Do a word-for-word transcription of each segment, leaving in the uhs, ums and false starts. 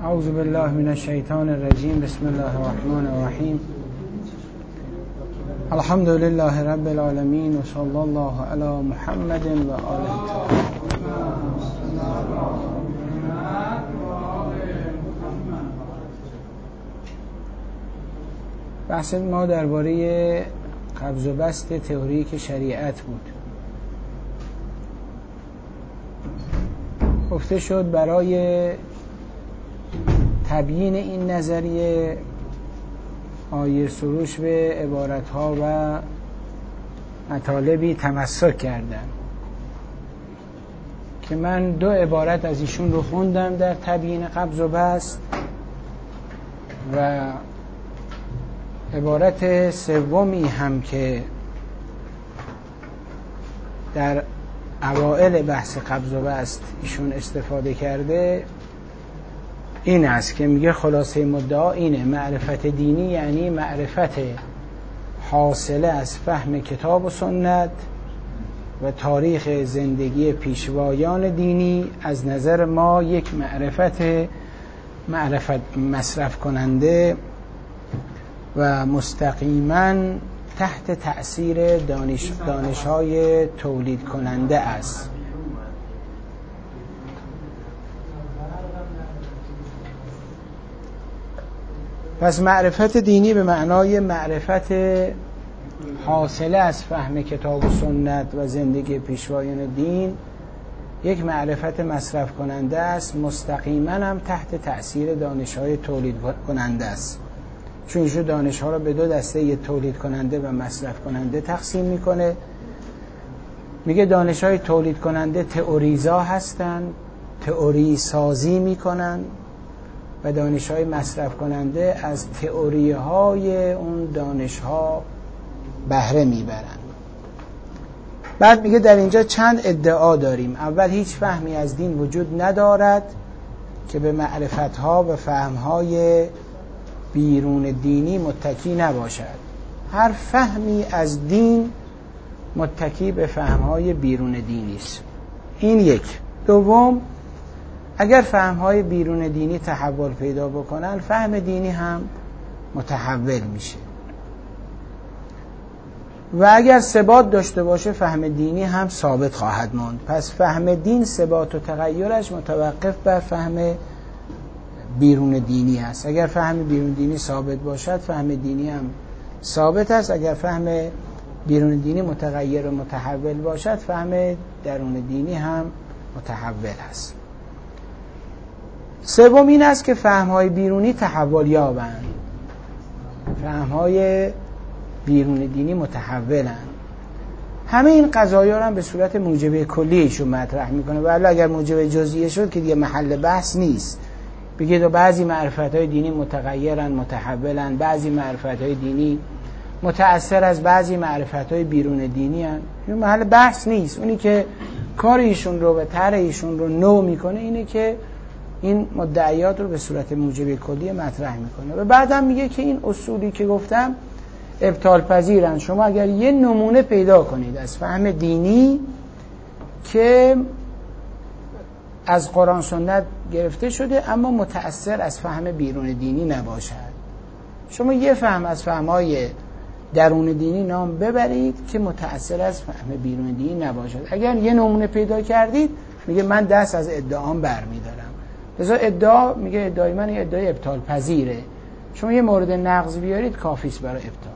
اعوذ بالله من الشیطان الرجیم. بسم الله الرحمن الرحیم. الحمد لله رب العالمین و صلی الله علی محمد و آله الطاهرین. بحث ما درباره قبض و بسط تئوریک شریعت بود. گفته شد برای تبیین این نظریه آیه سروش به عبارتها و مطالبی تمسک کردن که من دو عبارت از ایشون رو خوندم در تبیین قبض و بسط و عبارت سومی هم که در اوائل بحث قبض و بسط ایشون استفاده کرده این است که میگه خلاصه مدعا اینه: معرفت دینی یعنی معرفت حاصله از فهم کتاب و سنت و تاریخ زندگی پیشوایان دینی. از نظر ما یک معرفت معرفت مصرف کننده و مستقیما تحت تأثیر دانش دانش‌های تولید کننده است. پس معرفت دینی به معنای معرفت حاصله از فهم کتاب و سنت و زندگی پیشوایان دین یک معرفت مصرف کننده است، مستقیما هم تحت تأثیر دانش‌های تولید کننده است. چون ایشون دانش‌ها را به دو دسته، یک تولید کننده و مصرف کننده تقسیم میکنه. میگه دانش‌های تولید کننده تئوریزا هستن، تئوری سازی میکنن، و دانش‌های مصرف کننده از تئوری‌های اون دانش‌ها بهره میبرن. بعد میگه در اینجا چند ادعا داریم. اول، هیچ فهمی از دین وجود ندارد که به معرفت‌ها و فهم‌های بیرون دینی متکی نباشد. هر فهمی از دین متکی به فهم‌های بیرون دینی است. این یک. دوم، اگر فهم‌های بیرون دینی تحول پیدا بکنن، فهم دینی هم متحول میشه. و اگر ثبات داشته باشه، فهم دینی هم ثابت خواهد ماند. پس فهم دین ثبات و تغییرش متوقف بر فهم بیرون دینی است. اگر فهم بیرون دینی ثابت باشد، فهم دینی هم ثابت است. اگر فهم بیرون دینی متغیر و متحول باشد، فهم درون دینی هم متحول است. سوم این است که فهم‌های بیرونی تحول یابند. فهم‌های بیرون دینی متحولند. همه این قضایا را هم به صورت موجب کلیشون مطرح میکنه. ولی اگر موجب جزئیه شد که دیگه محل بحث نیست. بگید بعضی معرفت‌های دینی متغیرن، متحولن، بعضی معرفت‌های دینی متأثر از بعضی معرفت‌های بیرون دینی هستند. این محل بحث نیست. اونی که کار ایشون رو و طرح ایشون رو نو میکنه اینه که این مدعیات رو به صورت موجب کلی مطرح میکنه. و بعدم میگه که این اصولی که گفتم ابطال پذیرن. شما اگر یه نمونه پیدا کنید از فهم دینی که از قرآن سنت گرفته شده اما متأثر از فهم بیرون دینی نباشد، شما یه فهم از فهم‌های درون دینی نام ببرید که متأثر از فهم بیرون دینی نباشد. اگر یه نمونه پیدا کردید، میگه من دست از ادعام برمی‌دارم. لذا ادعا، میگه ادعای من یه ادعای ابطال پذیره. شما یه مورد نقض بیارید کافیست برای ابطال.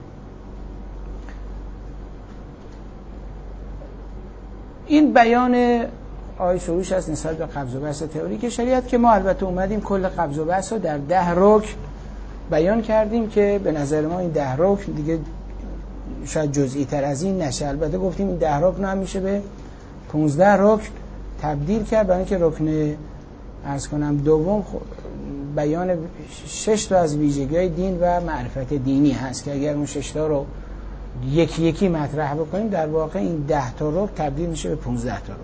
این بیان آیه سروش است نسبت به قبض و بسط تئوریک شریعت که ما البته اومدیم کل قبض و بسط رو در ده رکن بیان کردیم که به نظر ما این ده رکن دیگه شاید جزئی تر از این نشه. البته گفتیم این ده رکن هم میشه به پانزده رکن تبدیل کرد، برای اینکه رکن عرض کنم دوم بیان شش تا از ویژگی‌های دین و معرفت دینی هست که اگر اون شش تا رو یکی یکی مطرح بکنیم، در واقع این ده تا رکن تبدیل میشه به پانزده تا رکن.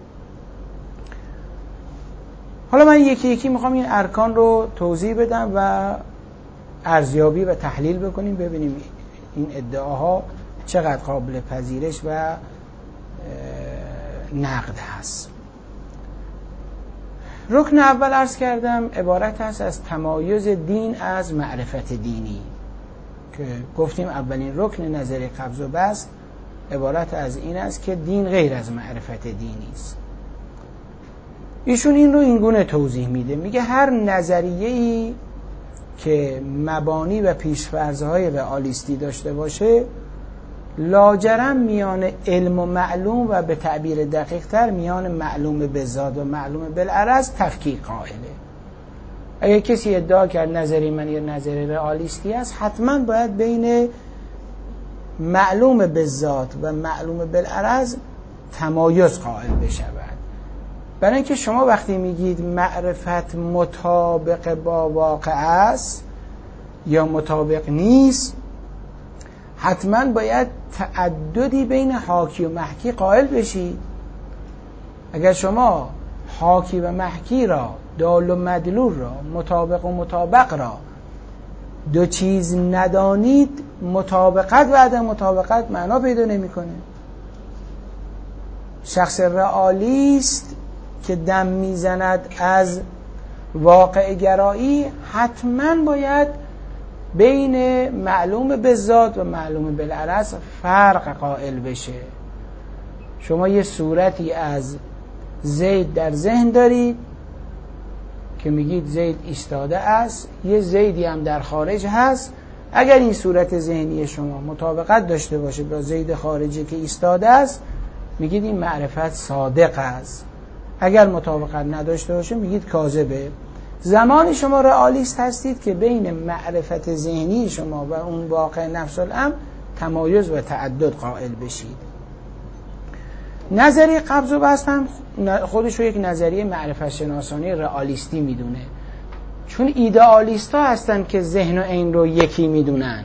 حالا من یکی یکی میخوام این ارکان رو توضیح بدم و ارزیابی و تحلیل بکنیم، ببینیم این ادعاها چقدر قابل پذیرش و نقد هست. رکن اول عرض کردم عبارت است از تمایز دین از معرفت دینی که گفتیم اولین رکن نظریه قبض و بسط عبارت از این است که دین غیر از معرفت دینی است. ایشون این رو اینگونه توضیح میده، میگه هر نظریه‌ای که مبانی و پیش‌فرض‌های رئالیستی داشته باشه لاجرم میان علم و معلوم و به تعبیر دقیق تر میان معلوم بالذات و معلوم بالعرض تفکیک قائله. اگر کسی ادعا کرد نظری من یه نظری رئالیستی است، حتما باید بین معلوم بالذات و معلوم بالعرض تمایز قائل بشود. برای اینکه شما وقتی میگید معرفت مطابق با واقع است یا مطابق نیست، حتما باید تعددی بین حاکی و محکی قائل بشید. اگر شما حاکی و محکی را، دال و مدلول را، مطابق و مطابق را دو چیز ندانید، مطابقت و عدم مطابقت معنا پیدا نمی‌کنه. شخص رئالیست که دم میزند از واقع گرایی حتما باید بین معلوم بالذات و معلوم بالعرض فرق قائل بشه. شما یه صورتی از زید در ذهن دارید که میگید زید ایستاده است، یه زیدی هم در خارج هست. اگر این صورت ذهنی شما مطابقت داشته باشه با زید خارجی که ایستاده است، میگید این معرفت صادق است. اگر مطابقت نداشته باشه میگید کاذبه. زمانی شما رئالیست هستید که بین معرفت ذهنی شما و اون واقع نفس الامر تمایز و تعدد قائل بشید. نظریه قبض و بسط هم خودش رو یک نظریه معرفت شناسانی رئالیستی میدونه، چون ایدئالیست ها هستن که ذهن و عین رو یکی میدونن،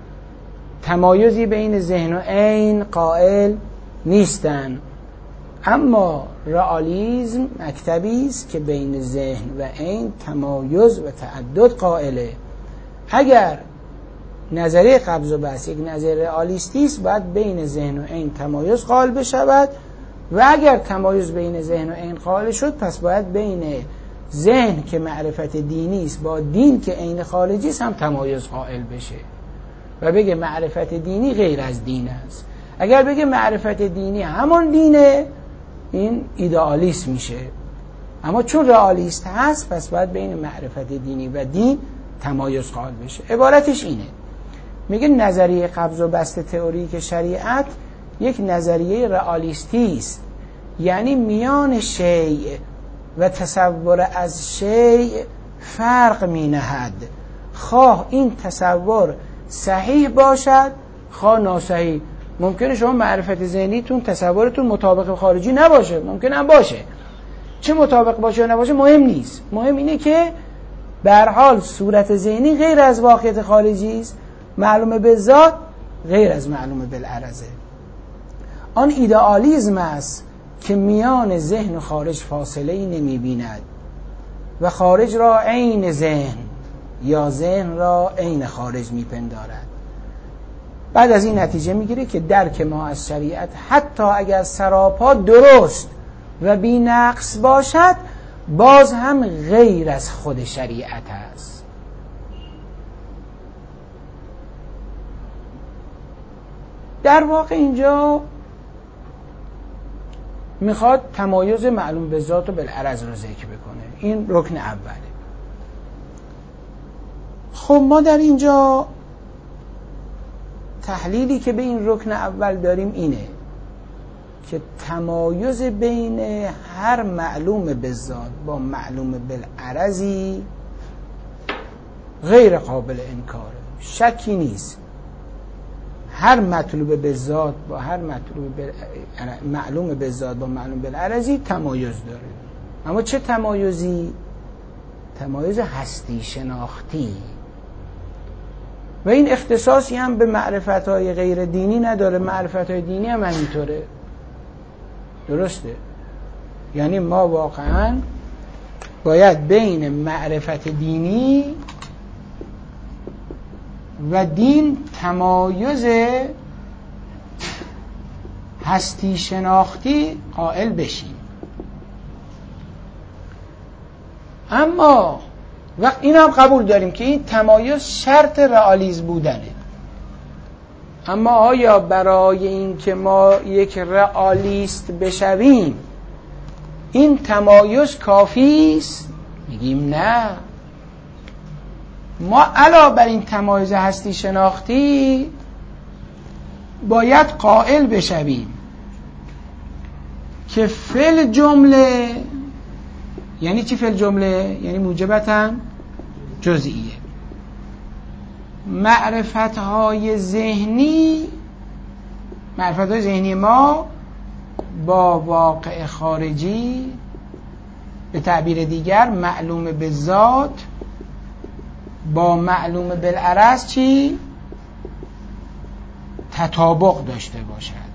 تمایزی بین ذهن و عین قائل نیستن. اما رئالیسم مکتبی است که بین ذهن و عین تمایز و تعدد قائله. اگر نظریه قبض و بسط یک نظریه رئالیستی است، باید بین ذهن و عین تمایز قائل بشود، و اگر تمایز بین ذهن و عین قائل شد، پس باید بین ذهن که معرفت دینی است با دین که عین خارجی است هم تمایز قائل بشه و بگه معرفت دینی غیر از دین است. اگر بگه معرفت دینی همون دینه، این ایدئالیست میشه. اما چون رئالیست هست، پس باید بین معرفت دینی و دین تمایز قائل بشه. عبارتش اینه، میگه نظریه قبض و بسط تئوریک شریعت یک نظریه رئالیستی است، یعنی میان شیء و تصور از شیء فرق می نهد، خواه این تصور صحیح باشد خواه ناصحیح. ممکنه شما معرفت ذهنیتون تصورتون مطابق خارجی نباشه، ممکنه هم باشه. چه مطابق باشه یا نباشه مهم نیست، مهم اینه که به هر حال صورت ذهنی غیر از واقعیت خارجی است، معلوم بالذات غیر از معلوم بالعرضه. آن ایدئالیسم است که میان ذهن و خارج فاصله ای نمی بیند و خارج را عین ذهن یا ذهن را عین خارج می پندارد. بعد از این نتیجه میگیره که درک ما از شریعت حتی اگر سراپا درست و بی نقص باشد، باز هم غیر از خود شریعت است. در واقع اینجا میخواد تمایز معلوم بالذات و بالعرض رو ذکر بکنه. این رکن اوله. خب ما در اینجا تحلیلی که به این رکن اول داریم اینه که تمایز بین هر معلوم بالذات با معلوم بالعرضی غیر قابل انکاره، شکی نیست. هر مطلوب بالذات با هر مطلوب معلوم بالذات با معلوم بالعرضی تمایز داره. اما چه تمایزی؟ تمایز هستی شناختی. و این اختصاصی هم به معرفت‌های غیر دینی نداره، معرفت‌های دینی هم همینطوره. درسته؟ یعنی ما واقعاً باید بین معرفت دینی و دین تمایز هستی شناختی قائل بشیم. اما وقت این هم قبول داریم که این تمایز شرط رئالیسم بودنه، اما آیا برای این که ما یک رئالیست بشویم این تمایز کافی است؟ میگیم نه. ما علاوه بر این تمایز هستی شناختی باید قائل بشویم که فعل جمله یعنی چی؟ فعل جمله یعنی موجبتاً جزئیه. معرفت‌های ذهنی معرفت‌های ذهنی ما با واقع خارجی، به تعبیر دیگر معلوم به ذات با معلوم بالعرض چی؟ تطابق داشته باشد.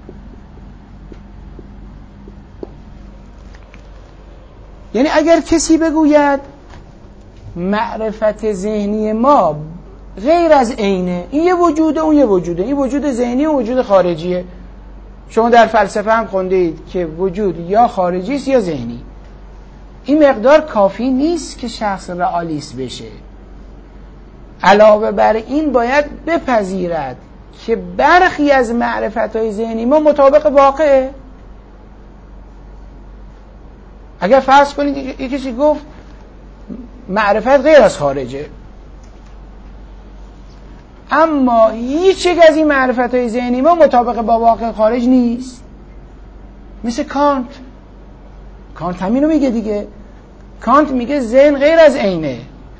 یعنی اگر کسی بگوید معرفت ذهنی ما غیر از عینه، این یه وجوده اون یه وجوده، این وجود ذهنی و وجود خارجیه. شما در فلسفه هم خوندید که وجود یا خارجی است یا ذهنی. این مقدار کافی نیست که شخص رئالیست بشه. علاوه بر این باید بپذیرد که برخی از معرفت‌های ذهنی ما مطابق واقعه. اگر فرض کنید یک کسی گفت معرفت غیر از خارجه، اما هیچ یک از این معرفت‌های ذهنی ما مطابق با واقع خارج نیست، مثل کانت. کانت همینو میگه دیگه. کانت میگه ذهن غیر از عینه.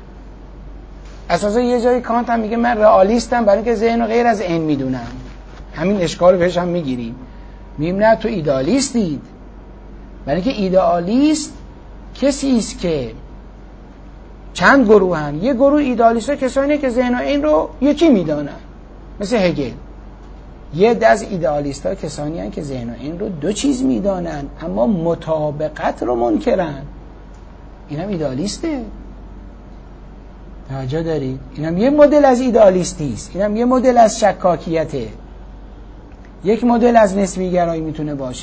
اساسا یه جایی کانت هم میگه من رئالیستم برای اینکه ذهن رو غیر از عین میدونم. همین اشکال بهش هم میگیریم، میگیم نه تو ایدئالیستید. برای اینکه ایدئالیست کسی است که چند گروهن. یه گروه ایدئالیست‌ها کسانی که ذهن و عین رو یکی میدانن، مثل هگل. یه دز ایدئالیست‌ها کسانی هستند که ذهن و عین رو دو چیز میدانن اما مطابقت رو منکرن. اینم ایدئالیسته. توجه دارید؟ اینم یه مدل از ایدئالیستی است. اینم یه مدل از شکاکیته. یک مدل از نسبی گرایی میتونه باشه.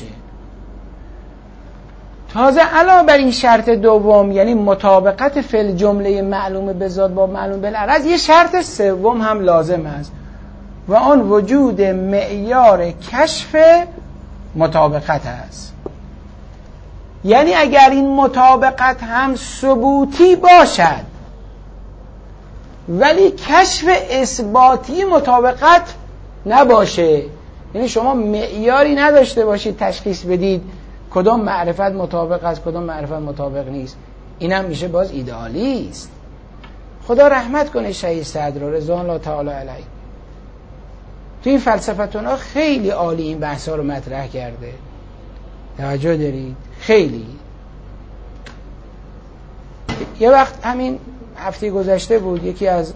تازه علاوه بر این شرط دوم یعنی مطابقت فعل جمله معلوم به ذات با معلوم بالعرض، یه شرط سوم هم لازم است و آن وجود معیار کشف مطابقت است. یعنی اگر این مطابقت هم ثبوتی باشد ولی کشف اثباتی مطابقت نباشه، یعنی شما معیاری نداشته باشید تشخیص بدید کدام معرفت مطابق است کدام معرفت مطابق نیست، اینم میشه باز ایدئالیست. خدا رحمت کنه شهید صدر رضوان الله تعالی علیه. تو این فلسفتون ها خیلی عالی این بحث ها رو مطرح کرده. توجه دارید؟ خیلی. یه وقت همین هفته گذشته بود یکی از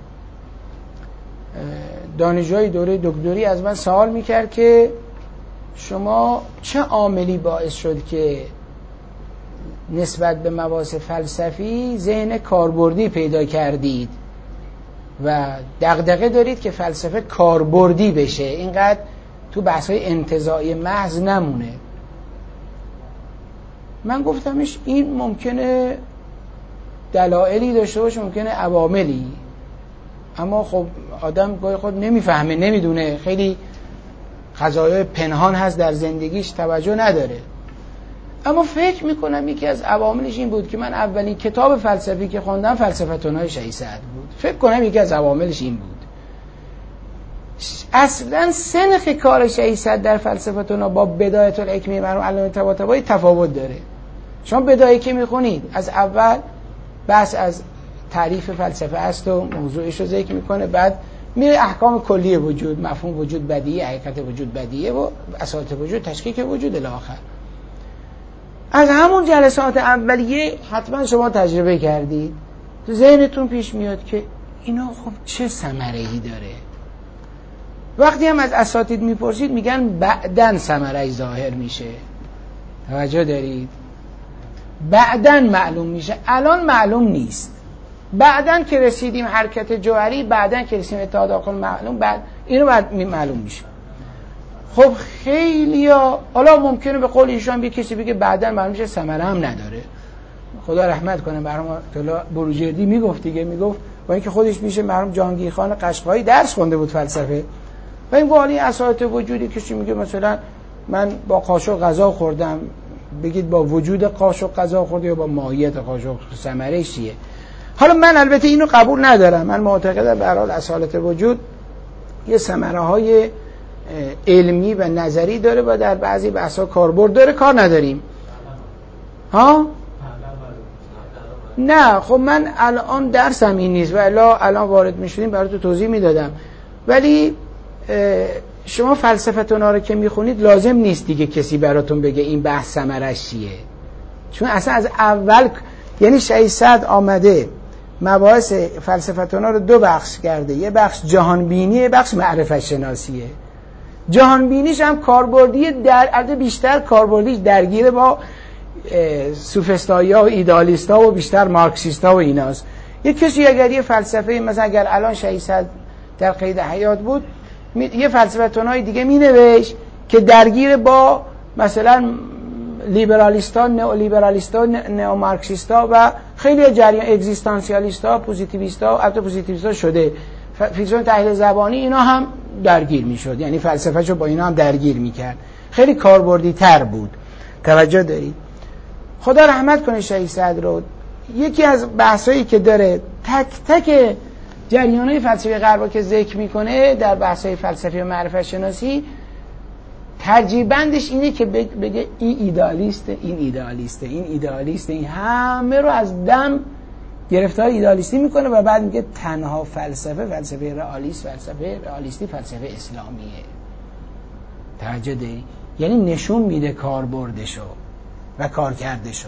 دانشجوهای دوره دکتری از من سوال میکرد که شما چه عاملی باعث شد که نسبت به مباحث فلسفی ذهن کاربردی پیدا کردید و دغدغه دارید که فلسفه کاربردی بشه، اینقدر تو بحث‌های انتزاعی محض نمونه؟ من گفتمش این ممکنه دلایلی داشته باشه، ممکنه عواملی، اما خب آدم گاهی خود نمیفهمه، نمیدونه، خیلی قضایای پنهان هست در زندگیش، توجه نداره. اما فکر میکنم یکی از عواملش این بود که من اولین کتاب فلسفی که خوندم فلسفتون‌های شهید صدر بود. فکر کنم یکی از عواملش این بود. اصلا سنخ کار شهید صدر در فلسفتون‌ها با بدایت الحکمه مرحوم علامه طباطبایی تفاوت داره. شما بدایه که میخونید از اول بحث از تعریف فلسفه است و موضوعش رو ذکر میکنه، بعد میره احکام کلی وجود، مفهوم وجود بدیهی، حقیقت وجود بدیهی و اساس وجود، تشکیک وجود الی آخر. از همون جلسات اولیه حتما شما تجربه کردید، تو ذهنتون پیش میاد که اینا خب چه ثمره‌ای داره. وقتی هم از اساتید میپرسید میگن بعدن ثمره‌ای ظاهر میشه. توجه دارید؟ بعدن معلوم میشه، الان معلوم نیست. بعدن که رسیدیم حرکت جوهری، بعدن که رسیدیم اتحاد عقل معلوم، بعد اینو بعد معلوم میشه. خب خیلی ها، حالا ممکنه به قول ایشان بی کسی بگه بعدن معلوم میشه ثمره هم نداره. خدا رحمت کنه مرحوم آیت بروجردی میگفت دیگه، میگفت با اینکه خودش میشه مرحوم جهانگیر خان قشقایی درس خونده بود فلسفه، و این والی اساطه وجودی کسی میگه مثلا من با قاشق غذا خوردم، بگید با وجود قاشق غذا خورده یا با ماهیت قاشق، ثمره چیه؟ حالا من البته اینو قبول ندارم، من معتقدم به هر حال اصالت وجود یه ثمره های علمی و نظری داره و در بعضی بحثا کاربرد داره، کار نداریم. ها؟ نه خب من الان درسم این نیست و الا الان وارد میشدیم براتون توضیح میدادم، ولی شما فلسفتون ها رو که میخونید لازم نیست دیگه کسی براتون بگه این بحث ثمرش چیه، چون اصلا از اول یعنی شیصد آمده مباحث فلسفتون ها رو دو بخش کرده، یه بخش جهانبینی، یه بخش معرفت شناسیه. جهانبینیش هم کاربردی در عده بیشتر کاربردیش درگیر با سوفسطایی ها و ایدالیست ها و بیشتر مارکسیست ها و ایناست. یک کسی اگر یه فلسفه مثلا اگر الان شیصد در قید حیات بود یه فلسفتون های دیگه می نوشت که درگیر با مثلا لیبرالیستا، نئو لیبرالیستا، نئو مارکسیستا و خیلی جریان اگزیستانسیالیستا، پوزیتیویستا، البته پوزیتیویستا شده، فیلسوفان تحلیل زبانی اینا هم درگیر میشد، یعنی فلسفه‌شو با اینا هم درگیر میکرد، خیلی کاربردی تر بود. توجه دارید؟ خدا رحمت کنه شیصد رو. یکی از بحثایی که داره تک تک جریان‌های فلسفه غرب که ذکر میکنه در بحث‌های فلسفی و معرفت شناسی، ترجیح بندش اینه که بگه این ایدالیسته، این ایدالیسته، این ایدالیسته، این همه رو از دم گرفتار ایدالیستی میکنه و بعد میگه تنها فلسفه فلسفه رئالیست، فلسفه رئالیستی فلسفه اسلامیه. توجه داری؟ یعنی نشون میده کاربردشو و کارکردشو.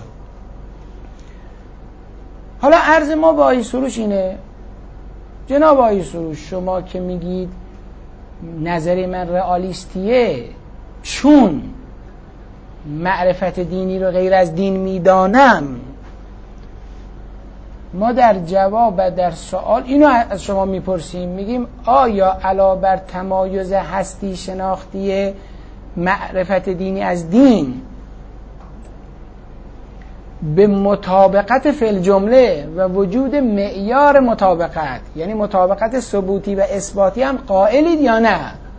حالا عرض ما با آقای سروش اینه، جناب آقای سروش شما که میگید نظر من رئالیستیه چون معرفت دینی رو غیر از دین میدانم، ما در جواب و در سوال اینو از شما میپرسیم، میگیم آیا علاوه بر تمایز هستی شناختی معرفت دینی از دین به مطابقت فی الجمله و وجود معیار مطابقت، یعنی مطابقت ثبوتی و اثباتی هم قائلید یا نه؟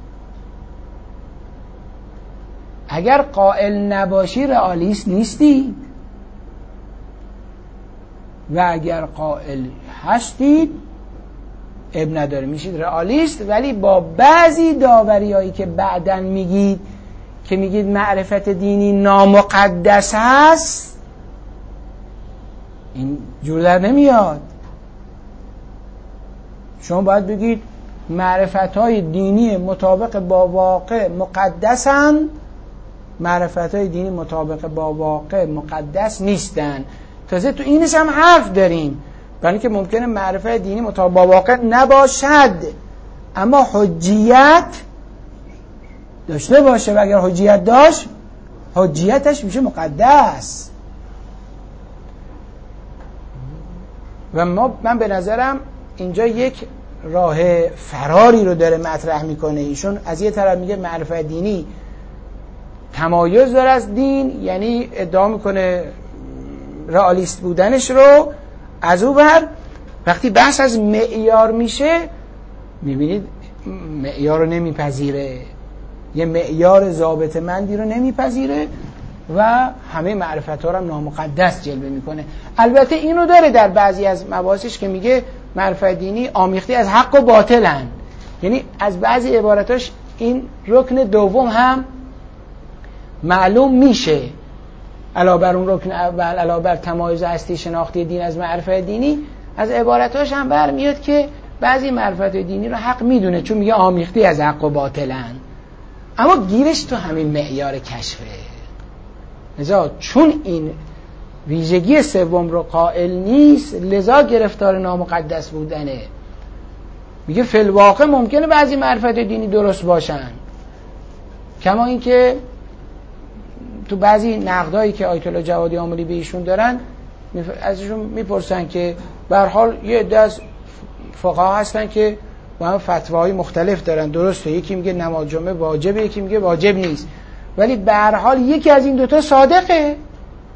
اگر قائل نباشی رئالیست نیستید و اگر قائل هستید اب نداره میشید رئالیست، ولی با بعضی داوریایی که بعداً میگید که میگید معرفت دینی نامقدس هست، این جور در نمیاد. شما باید بگید معرفت‌های دینی مطابق با واقع مقدسن، معرفت‌های دینی مطابق با واقع مقدس نیستن. تازه تو اینش هم حرف داریم، برای اینکه ممکنه معرفت دینی مطابق با واقع نباشد اما حجیت داشته باشه و اگر حجیت داشت حجیتش میشه مقدس. و ما من به نظرم اینجا یک راه فراری رو داره مطرح میکنه. ایشون از یه طرف میگه معرفت دینی تمایز داره از دین، یعنی ادعا میکنه رئالیست بودنش رو، از اون ور وقتی بحث از معیار میشه میبینید معیار رو نمیپذیره، یه معیار ضابطه‌مندی رو نمیپذیره و همه معرفت‌ها رو هم نامقدس جلوه میکنه. البته اینو داره در بعضی از مباحثش که میگه معرفت دینی آمیخته از حق و باطلن، یعنی از بعضی عباراتاش این رکن دوم هم معلوم میشه، علاوه بر اون رکن اول، علاوه بر تمایز هستی شناختی دین از معرفت دینی، از عباراتاش هم برمیاد که بعضی معرفت دینی رو حق میدونه چون میگه آمیخته از حق و باطلن، اما گیرش تو همین معیار کشفه. لذا چون این ویژگی سوم رو قائل نیست، لذا گرفتار نامقدس بودنه. میگه فی الواقع ممکنه بعضی معرفت دینی درست باشن، کما اینکه تو بعضی نقدایی که آیت الله جوادی آملی به ایشون دارن ازشون میپرسن که به هر حال یه عده از فقها هستن که با هم فتواهای مختلف دارن، درسته یکی میگه نماز جمعه واجبه، یکی میگه واجب نیست، ولی به هر حال یکی از این دوتا صادقه.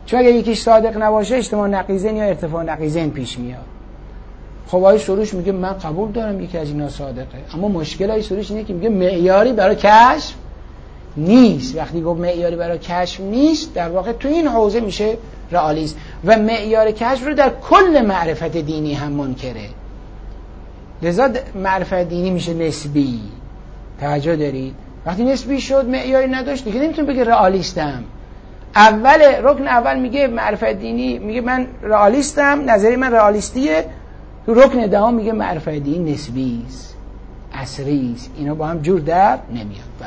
چون اگه یکیش صادق نباشه اجتماع نقیضین یا ارتفاع نقیضین پیش میاد. خب آقای سروش میگه من قبول دارم یکی از اینا صادقه، اما مشکل آقای سروش اینه که میگه معیاری برای کشف نیست. وقتی گفت معیاری برای کشف نیست، در واقع تو این حوزه میشه رئالیسم و معیار کشف رو در کل معرفت دینی هم منکره. لذا معرفت دینی میشه نسبی. توجه دارید؟ وقتی نسبی شد معیاری نداشت دیگه نمیتونه بگه رئالیستم. اول رکن اول میگه معرفت دینی، میگه من رئالیستم، نظری من رئالیستیه. تو رکن دهم میگه معرفت دینی نسبی است، عصری است. اینا با هم جور در نمیاد. بله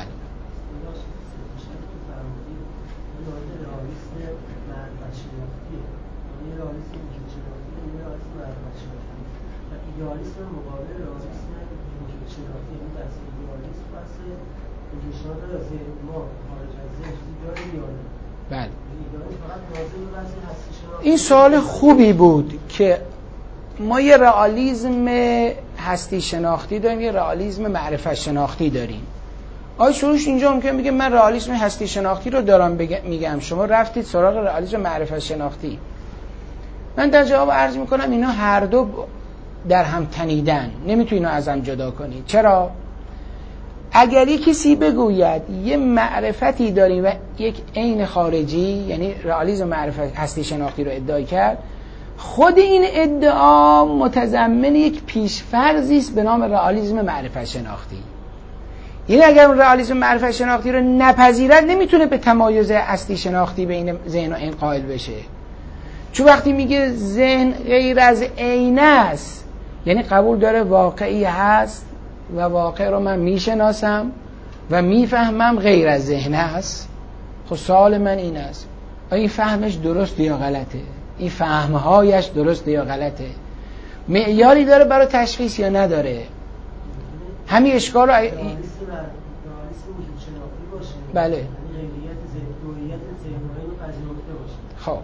ایدئالیسم مقابل رئالیسم شناختی، این بحث ایدئالیسم بحث وجود داره ما خارج از ذهن داره یا نه؟ بله. ایدئالیسم فقط ناظر به بحث هستی شناختی. این سوال خوبی بود که ما یه رئالیسم هستی شناختی داریم، یه رئالیسم معرفت شناختی داریم. آقای سروش اینجا ممکن بگه من رئالیسم هستی شناختی رو دارم میگم، شما رفتید سراغ رئالیسم معرفت شناختی. من در جواب عرض میکنم اینا هر دو در هم تنیدن، نمیتونی اینا از هم جدا کنی. چرا؟ اگر یک کسی بگوید یه معرفتی داریم و یک عین خارجی، یعنی رئالیسم معرفت هستی شناختی رو ادعای کرد، خود این ادعا متضمن یک پیش‌فرضی است به نام رئالیسم معرفت شناختی. یعنی اگر اون رئالیسم معرفت شناختی رو نپذیرد نمیتونه به تمایز هستی شناختی بین ذهن و عین قائل بشه. چون وقتی میگه ذهن غیر از عین است، یعنی قبول داره واقعی هست و واقع رو من میشناسم و میفهمم غیر از ذهن است. خب سوال من این است آیا این فهمش درسته یا غلطه؟ این فهمهایش درسته یا غلطه؟ معیاری داره برای تشخیص یا نداره؟ همین اشکال رو بله خب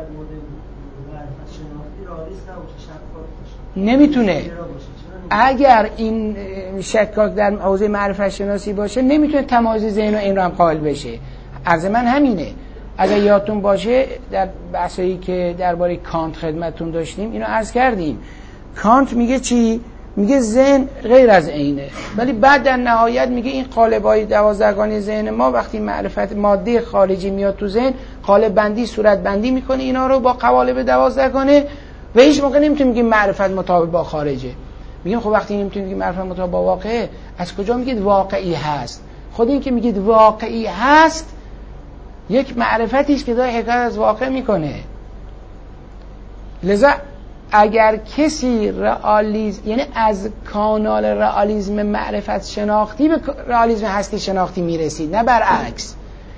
نمیتونه. اگر این شکاک در حوزه معرفت شناسی باشه نمیتونه تمایز ذهن و این رو هم قائل بشه. عرض من همینه. اگر یادتون باشه در بحثایی که درباره کانت خدمتتون داشتیم اینو عرض کردیم. کانت میگه چی؟ میگه ذهن غیر از عینه، ولی بعد در نهایت میگه این قالب‌های دوازدهگانه ذهن ما وقتی معرفت ماده خارجی میاد تو ذهن قالب بندی صورت بندی میکنه اینا رو با قوالب دوازدهگانه و هیچ موقع نمیتونیم بگیم معرفت مطابق با خارجه. میگیم خب وقتی نمیتونیم بگیم معرفت مطابق با واقعه، از کجا میگید واقعی هست؟ خود این که میگید واقعی هست یک معرفتی است که داره حکایت از واقع میکنه. لذا اگر کسی رئالیسم، یعنی از کانال رئالیسم معرفت شناختی به رئالیسم هستی شناختی میرسید، نه برعکس.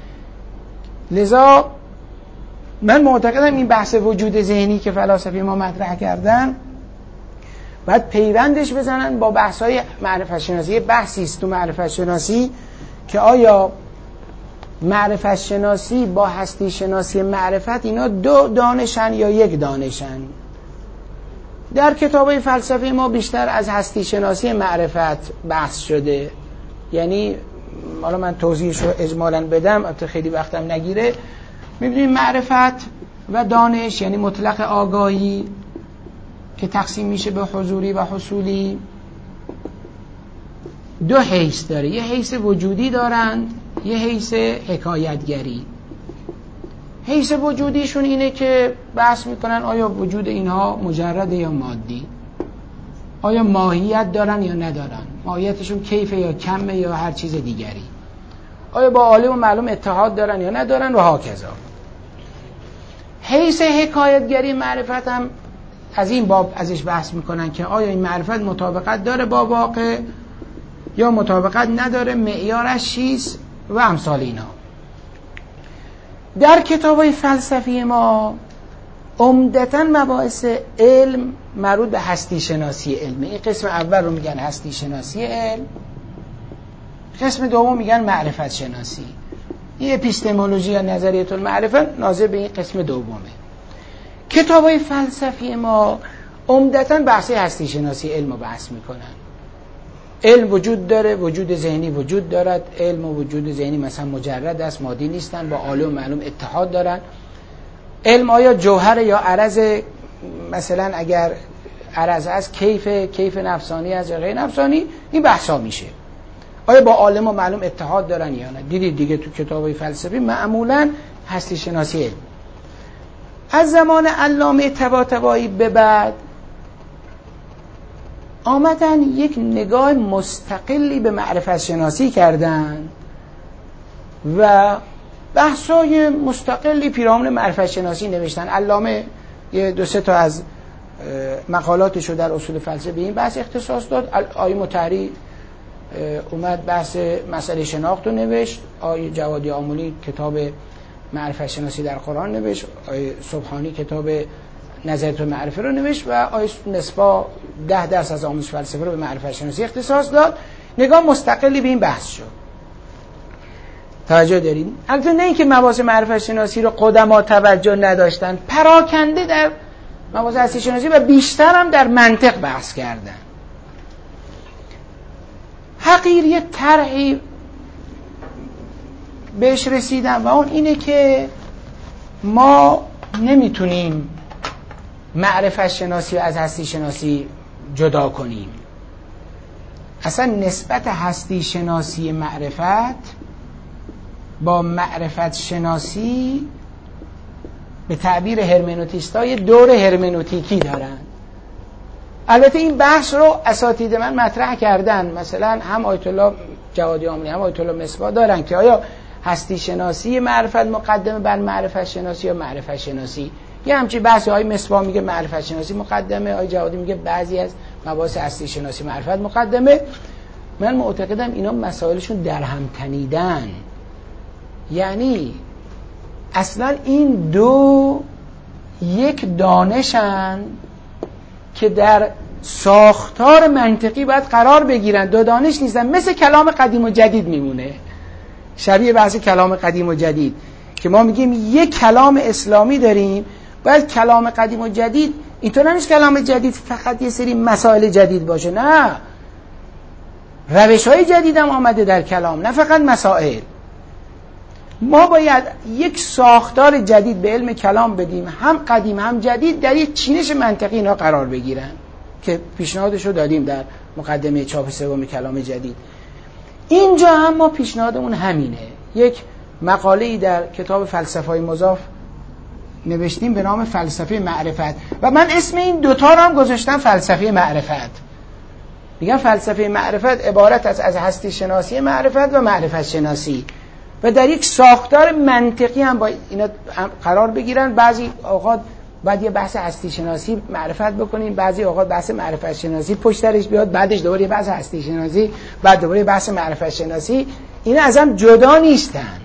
لذا من معتقدم این بحث وجود ذهنی که فلاسفه ما مطرح کردن باید پیوندش بزنن با بحث‌های معرفت شناسی. بحثی است تو معرفت شناسی که آیا معرفت شناسی با هستی شناسی معرفت اینا دو دانشن یا یک دانشن. در کتاب‌های فلسفه ما بیشتر از هستی شناسی معرفت بحث شده، یعنی حالا من توضیحش رو اجمالاً بدم البته خیلی وقتم نگیره. می‌بینید معرفت و دانش یعنی مطلق آگاهی که تقسیم میشه به حضوری و حصولی دو حیث داره، یه حیث وجودی دارند، یه حیث حکایتگری. حیث وجودیشون اینه که بحث میکنن آیا وجود اینها مجرده یا مادی، آیا ماهیت دارن یا ندارن، ماهیتشون کیفه یا کمه یا هر چیز دیگری، آیا با عالم و معلوم اتحاد دارن یا ندارن و هاکذا. حیث حکایتگری معرفت هم از این باب ازش بحث میکنن که آیا این معرفت مطابقت داره با واقع یا مطابقت نداره، معیارش چیست و امثال اینا. در کتاب‌های فلسفی ما عمدتاً مباحث علم مربوط به هستی شناسی علمه. این قسم اول رو میگن هستی شناسی علم، قسم دوم میگن معرفت شناسی. این اپیستمولوژی یا نظریه المعرفت ناظر به این قسم دومه. کتاب‌های فلسفی ما عمدتاً بحث هستی شناسی علم رو بحث میکنن. علم وجود داره، وجود ذهنی وجود دارد، علم و وجود ذهنی مثلا مجرد است، مادی نیستن، با عالم و معلوم اتحاد دارن. علم آیا جوهر یا عرض، مثلا اگر عرض از کیف کیف نفسانی از غیر نفسانی، این بحثا میشه. آیا با عالم و معلوم اتحاد دارن یا نه؟ دیدید دیگه تو کتابای فلسفی معمولا هستی شناسی علم. از زمان علامه طباطبایی به بعد آمدن یک نگاه مستقلی به معرفت شناسی کردن و بحثای مستقلی پیرامون معرفت شناسی نوشتن. علامه یه دو سه تا از مقالاتشو در اصول فلسفه به این بحث اختصاص داد. آقای مطهری اومد بحث مسئله شناخت رو نوشت. آقای جوادی آملی کتاب معرفت شناسی در قرآن نوشت. آقای سبحانی کتاب نظریه المعرفه رو نوشت و آقای مصباح ده درس از آموزش فلسفه رو به معرفت شناسی اختصاص داد. نگاه مستقلی به این بحث شد. توجه دارید؟ البته نه اینکه مباحث معرفت شناسی رو قدما توجه نداشتن، پراکنده در مباحث هستی شناسی و بیشتر هم در منطق بحث کردن. حقیر یه طرحی بهش رسیدن و اون اینه که ما نمیتونیم معرفت شناسی و از هستی شناسی جدا کنیم. اصلا نسبت هستی شناسی معرفت با معرفت شناسی به تعبیر هرمنوتیستا یه دور هرمنوتیکی دارن. البته این بحث رو اساتید من مطرح کردن، مثلا هم آیت الله جوادی آملی هم آیت الله مصباح دارن که آیا هستی شناسی معرفت مقدمه بر معرفت شناسی یا معرفت شناسی. یه همچین بحثی های مصباح میگه معرفت شناسی مقدمه، آیه جوادی میگه بعضی از مباحث هستی شناسی معرفت مقدمه. من معتقدم اینا مسائلشون در هم تنیدن، یعنی اصلا این دو یک دانشن که در ساختار منطقی باید قرار بگیرن. دو دانش نیستن، مثل کلام قدیم و جدید میمونه، شبیه بحث کلام قدیم و جدید که ما میگیم یک کلام اسلامی داریم، باید کلام قدیم و جدید اینطور نمیشه کلام جدید فقط یه سری مسائل جدید باشه، نه، روش های جدید هم آمده در کلام، نه فقط مسائل. ما باید یک ساختار جدید به علم کلام بدیم، هم قدیم هم جدید، در یک چینش منطقی اینا قرار بگیرن که پیشنهادش رو دادیم در مقدمه چاپ سوم کلام جدید. اینجا هم ما پیشنهادمون همینه. یک مقاله‌ای در کتاب فلسفه‌های مضاف نوشتیم به نام فلسفه معرفت و من اسم این دوتا رو هم گذاشتم فلسفه معرفت. میگم فلسفه معرفت عبارت است از هستی شناسی معرفت و معرفت شناسی و در یک ساختار منطقی هم با اینا قرار بگیرن. بعضی اوقات بعد یه بحث هستی شناسی معرفت بکنین، بعضی اوقات بحث معرفت شناسی پشت سرش بیاد، بعدش دوباره یه بحث هستی شناسی، بعد دوباره بحث معرفت شناسی. اینا از هم جدا نیستن.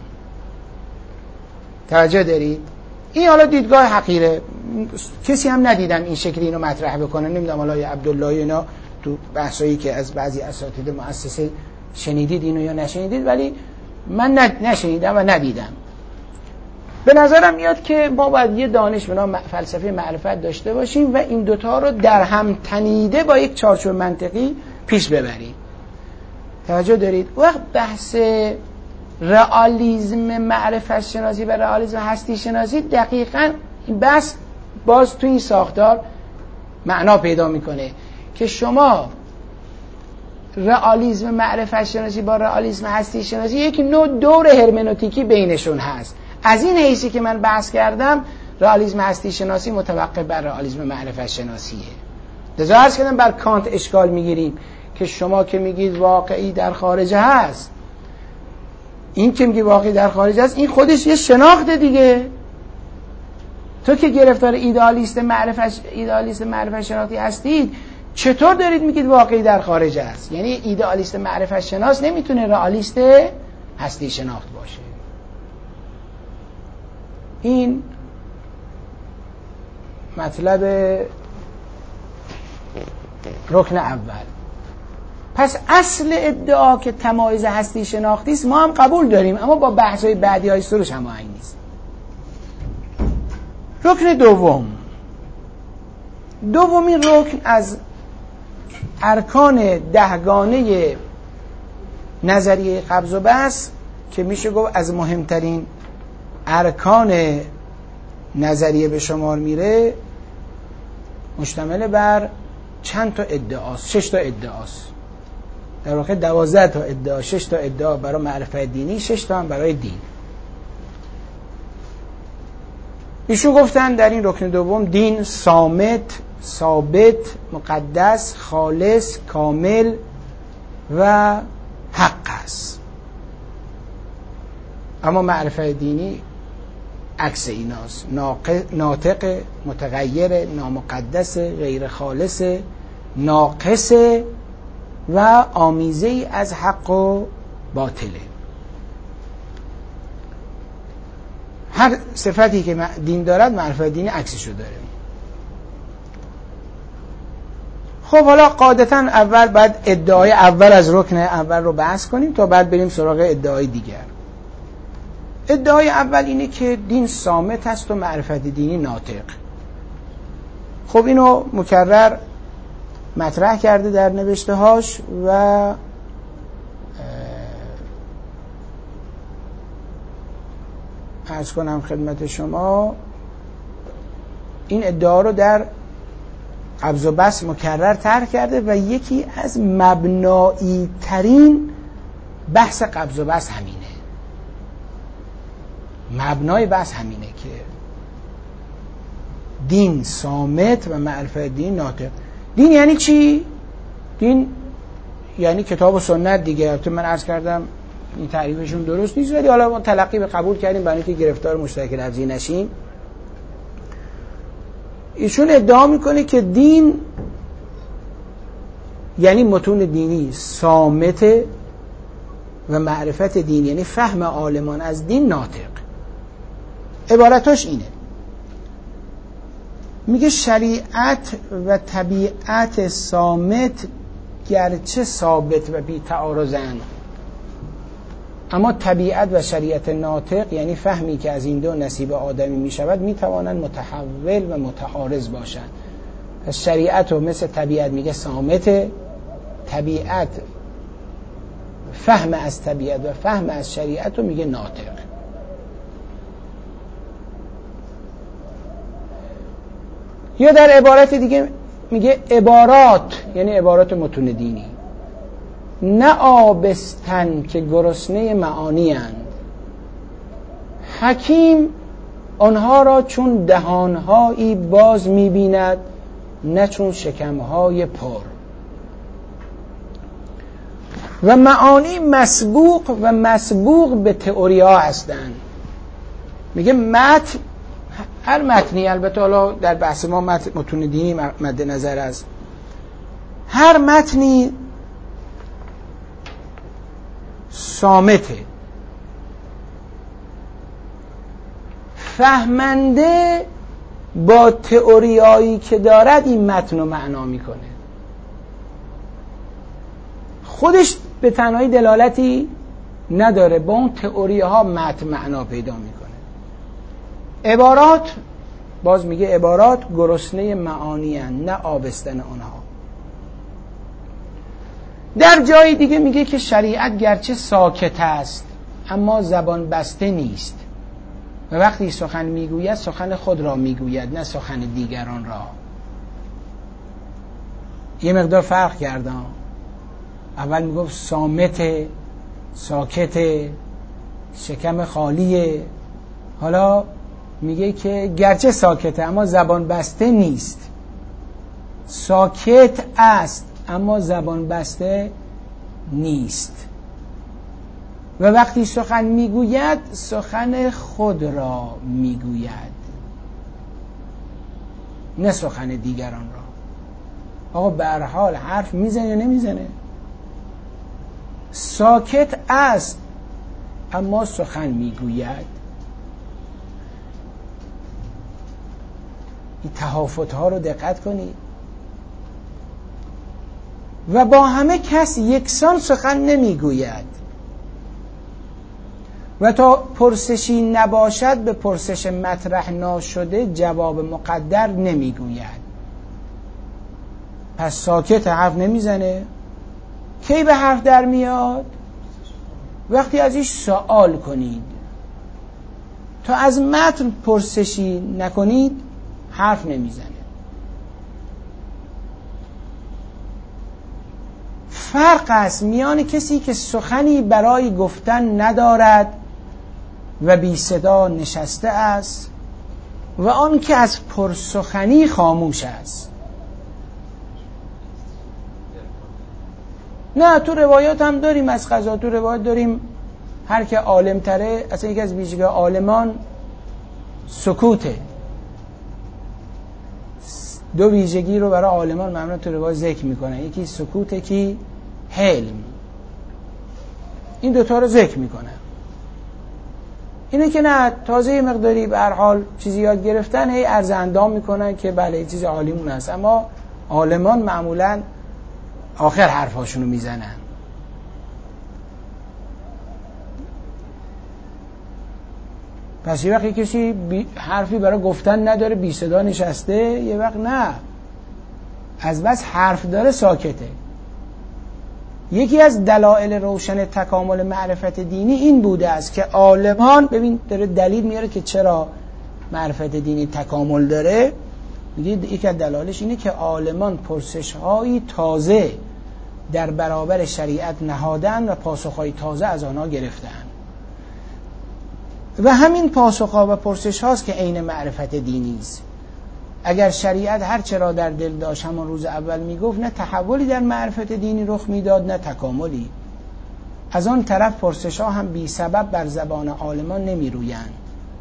توجه دارید؟ این حالا دیدگاه حقیره، کسی هم ندیدم این شکلی اینو مطرح بکنه. نمیدونم حالا عبدالله اینا تو بحثایی که از بعضی اساتید مؤسسه شنیدید اینو یا نشنیدید، ولی من نشنیدم و ندیدم. به نظرم میاد که ما باید یه دانش به نام فلسفه معرفت داشته باشیم و این دوتا رو در هم تنیده با یک چارچوب منطقی پیش ببریم. توجه دارید؟ وقت بحث رئالیسم معرفت شناسی و رئالیسم هستی شناسی دقیقاً این بحث باز تو این ساختار معنا پیدا میکنه که شما رئالیسم معرفت شناسی با رئالیسم هستی شناسی یک نوع دور هرمنوتیکی بینشون هست. از این حیثی که من بحث کردم رئالیسم هستی شناسی متوقف بر رئالیسم معرفت شناسیه. لذا عرض کردم بر کانت اشکال میگیریم که شما که میگید واقعی در خارج هست، این که میگی واقعی در خارج هست این خودش یه شناخت دیگه. تو که گرفتار ایدئالیست معرفت ایدئالیست معرفت شناختی هستید، چطور دارید میگید واقعی در خارج است؟ یعنی ایدئالیست معرفت شناس نمیتونه رئالیست هستی شناخت باشه. این مطلب رکن اول. پس اصل ادعا که تمایز هستی شناختی است ما هم قبول داریم، اما با بحث‌های بعدی های سروش هماهنگ نیست. رکن دوم، دومین رکن از ارکان دهگانه نظریه قبض و بسط که میشه گفت از مهمترین ارکان نظریه به شمار میره مشتمل بر چند تا ادعاست، شش تا ادعاست، در واقع دوازده تا ادعا، شش تا ادعا برای معرفت دینی، شش تا هم برای دین. ایشون گفتن در این رکن دوم دین صامت، ثابت، مقدس، خالص، کامل و حق است. اما معرفت دینی عکس ایناست، ناطق، متغیر، نامقدس، غیر خالص، ناقص و آمیزه از حق و باطله. هر صفتی که دین دارد معرفت دینی عکسشو داره. خب حالا قاعدتا اول باید ادعای اول از رکن اول رو بحث کنیم تا بعد بریم سراغ ادعای دیگر. ادعای اول اینه که دین صامت است و معرفت دینی ناطق. خب اینو مکرر مطرح کرده در نوشته هاش و عرض کنم خدمت شما این ادعا رو در قبض و بسط مکرر طرح کرده و یکی از مبنایی ترین بحث قبض و بسط همینه. مبنای بحث همینه که دین صامت و معرفت دین ناطق. دین یعنی چی؟ دین یعنی کتاب و سنت دیگه. تو من عرض کردم این تعریفشون درست نیست ولی حالا ما تلقی به قبول کردیم برای اینکه گرفتار مشترک لفظی نشیم. ایشون ادعا میکنه که دین یعنی متون دینی صامت و معرفت دین یعنی فهم عالمان از دین ناطق. عبارتاش اینه، میگه شریعت و طبیعت صامت گرچه ثابت و بی تعارضند، اما طبیعت و شریعت ناطق یعنی فهمی که از این دو نصیب آدمی میشود میتوانند متحول و متعارض باشند. پس شریعت رو مثل طبیعت میگه صامت، طبیعت فهم از طبیعت و فهم از شریعت رو میگه ناطق. یا در عبارت دیگه میگه عبارات یعنی عبارات متون دینی نه آبستن که گرسنه معانی اند، حکیم آنها را چون دهانهایی باز میبیند نه چون شکمهای پر. و معانی مسبوق و مسبوق به تئوریا هستند. میگه متن، هر متنی، البته حالا در بحث ما متن دینی مد نظر است، هر متنی صامته، فهمنده با تئوریایی که دارد این متن رو معنا میکنه، خودش به تنهایی دلالتی نداره، با اون تئوری ها متن معنا پیدا میکنه. عبارات، باز میگه عبارات گرسنه معانی هستند نه آبستن اونها. در جای دیگه میگه که شریعت گرچه ساکت است اما زبان بسته نیست و وقتی سخن میگوید سخن خود را میگوید نه سخن دیگران را. یه مقدار فرق کردم، اول میگفت صامت، ساکت، شکم خالیه، حالا میگه که گرچه ساکته اما زبان بسته نیست. ساکت است اما زبان بسته نیست و وقتی سخن میگوید سخن خود را میگوید نه سخن دیگران را. آقا به هر حال حرف میزنه یا نمیزنه؟ ساکت است اما سخن میگوید. این تهافت ها رو دقت کنید. و با همه کس یکسان سخن نمیگوید و تا پرسشی نباشد به پرسش مطرح ناشده جواب مقدر نمیگوید. پس ساکت، حرف نمیزنه. کی به حرف در میاد؟ وقتی ازش سوال کنید. تا از متن پرسشی نکنید حرف نمیزنه. فرق است میان کسی که سخنی برای گفتن ندارد و بی صدا نشسته است و آن که از پرسخنی خاموش است. نه تو روایات هم داریم، از قضا تو روایات داریم هر که عالم تره، اصلا یکی از ویژگی عالمان سکوته. دو ویژگی رو برای عالمان معمولا تو روایات ذکر میکنن، یکی سکوته، یکی حلم. این دوتا رو ذکر میکنن. اینه که نه تازه مقداری به هر حال چیزی یاد گرفتن هی عرض اندام میکنن که بله چیز عالیمون هست، اما عالمان معمولا آخر حرفاشونو میزنن. پس یه وقت کسی حرفی برای گفتن نداره بی صدا نشسته، یه وقت نه از بس حرف داره ساکته. یکی از دلایل روشن تکامل معرفت دینی این بوده است که عالمان، ببین داره دلیل میاره که چرا معرفت دینی تکامل داره، میگه یکی از دلایلش اینه که عالمان پرسش‌های تازه در برابر شریعت نهادن و پاسخ‌های تازه از آنها گرفتن و همین پاسخ‌ها و پرسش‌هاست که عین معرفت دینی است. اگر شریعت هر چرا در دل داشت همون روز اول میگفت، نه تحولی در معرفت دینی رخ میداد نه تکاملی. از آن طرف پرسش‌ها هم بی سبب بر زبان عالمان نمیرویند.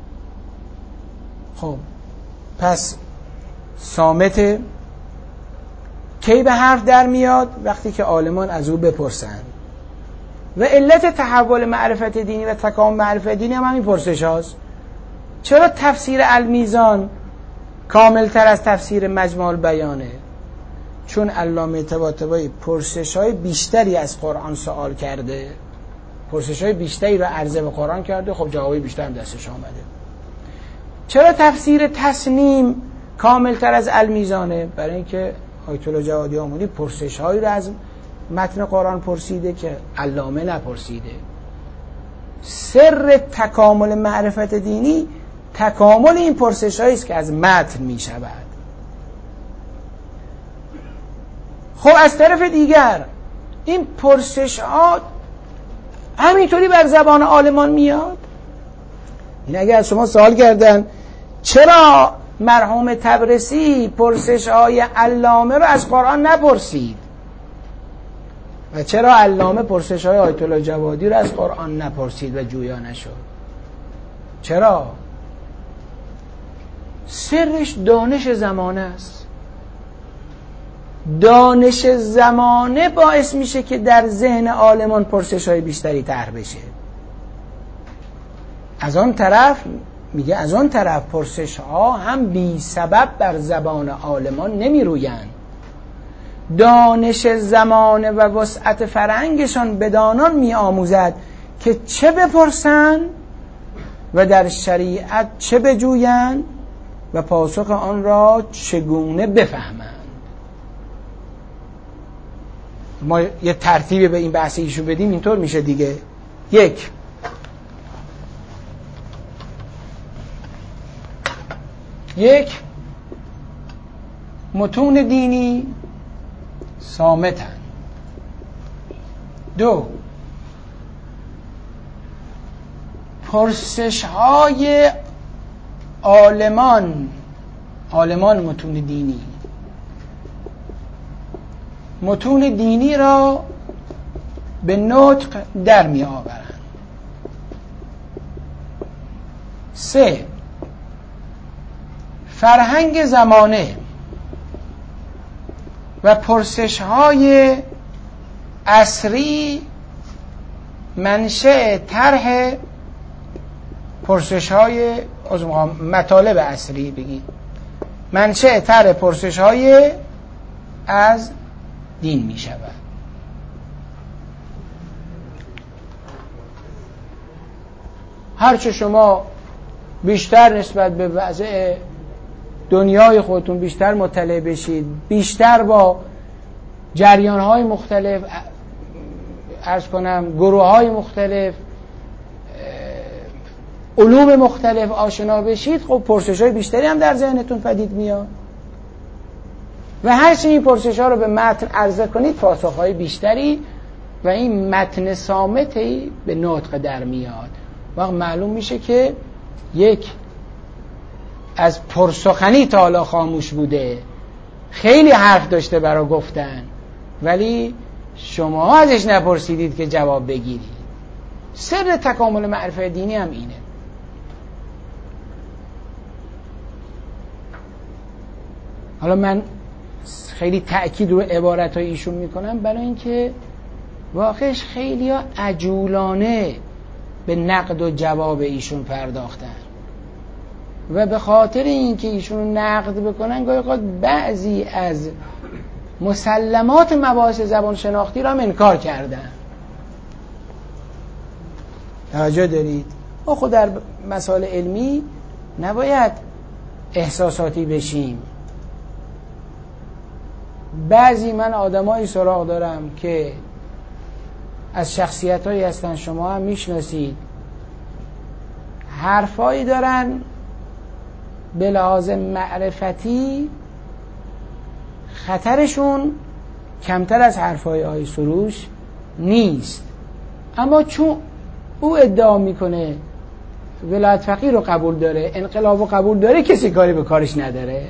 خب پس صامت کی به حرف در میاد؟ وقتی که عالمان از او بپرسند. و علت تحول معرفت دینی و تکامل معرفت دینی هم همین پرسش هاست. چرا تفسیر المیزان کامل تر از تفسیر مجموع البیانه؟ چون علامه طباطبایی پرسش های بیشتری از قرآن سوال کرده، پرسش های بیشتری رو عرضه به قرآن کرده، خب جوابی بیشتر هم دستش آمده. چرا تفسیر تسنیم کامل تر از المیزانه؟ برای اینکه آیت الله جوادی آمودی پرسش هایی رو از متن قرآن پرسیده که علامه نپرسیده. سر تکامل معرفت دینی تکامل این پرسش هایی است که از متن می شود. خب از طرف دیگر این پرسش ها همینطوری بر زبان عالمان میاد. این اگر از شما سوال کردن چرا مرحوم طبرسی پرسش های علامه رو از قرآن نپرسید و چرا علامه پرسش های آیت الله جوادی رو از قرآن نپرسید و جویا نشد؟ چرا؟ سرش دانش زمانه است. دانش زمانه باعث میشه که در ذهن عالمان پرسش های بیشتری طرح بشه. از آن طرف میگه از آن طرف پرسش ها هم بی سبب بر زبان عالمان نمی رویند. دانش زمانه و وسعت فرهنگشان بدانان می آموزد که چه بپرسند و در شریعت چه بجویند و پاسخ آن را چگونه بفهمند. ما یه ترتیب به این بحث ایشون بدیم اینطور میشه دیگه. یک، یک متون دینی صامتن. دو، پرسش های عالمان عالمان متون دینی متون دینی را به نطق در می آورند. سه، فرهنگ زمانه و پرسش های عصری منشأ طرح پرسش های مطالب عصری بگید منشأ طرح پرسش های از دین می شود. هرچه شما بیشتر نسبت به وضع دنیای خودتون بیشتر مطلع بشید، بیشتر با جریان‌های مختلف عرض کنم گروه‌های مختلف علوم مختلف آشنا بشید، خب پرسش‌های بیشتری هم در ذهنتون پدید میاد و هر چی این پرسش‌ها رو به متن عرضه کنید پاسخ‌های بیشتری و این متن صامتی به نطق در میاد. وقت معلوم میشه که یک از پرسخنی تا حالا خاموش بوده، خیلی حرف داشته برای گفتن، ولی شما ازش نپرسیدید که جواب بگیرید. سر تکامل معرفت دینی هم اینه. حالا من خیلی تأکید رو عبارت‌های ایشون میکنم برای اینکه واقعش خیلی ها عجولانه به نقد و جواب ایشون پرداختن و به خاطر اینکه ایشون نقد بکنن گاهی اوقات بعضی از مسلمات مباحث زبان شناختی را هم انکار کردن. توجه دارید؟ ما خود در مسائل علمی نباید احساساتی بشیم. بعضی من آدمایی سراغ دارم که از شخصیت‌هایی هستن شما هم میشناسید، حرفایی دارن به لحاظ معرفتی خطرشون کمتر از حرفای آقای سروش نیست، اما چون او ادعا میکنه ولایت فقیه رو قبول داره، انقلاب رو قبول داره، کسی کاری به کارش نداره.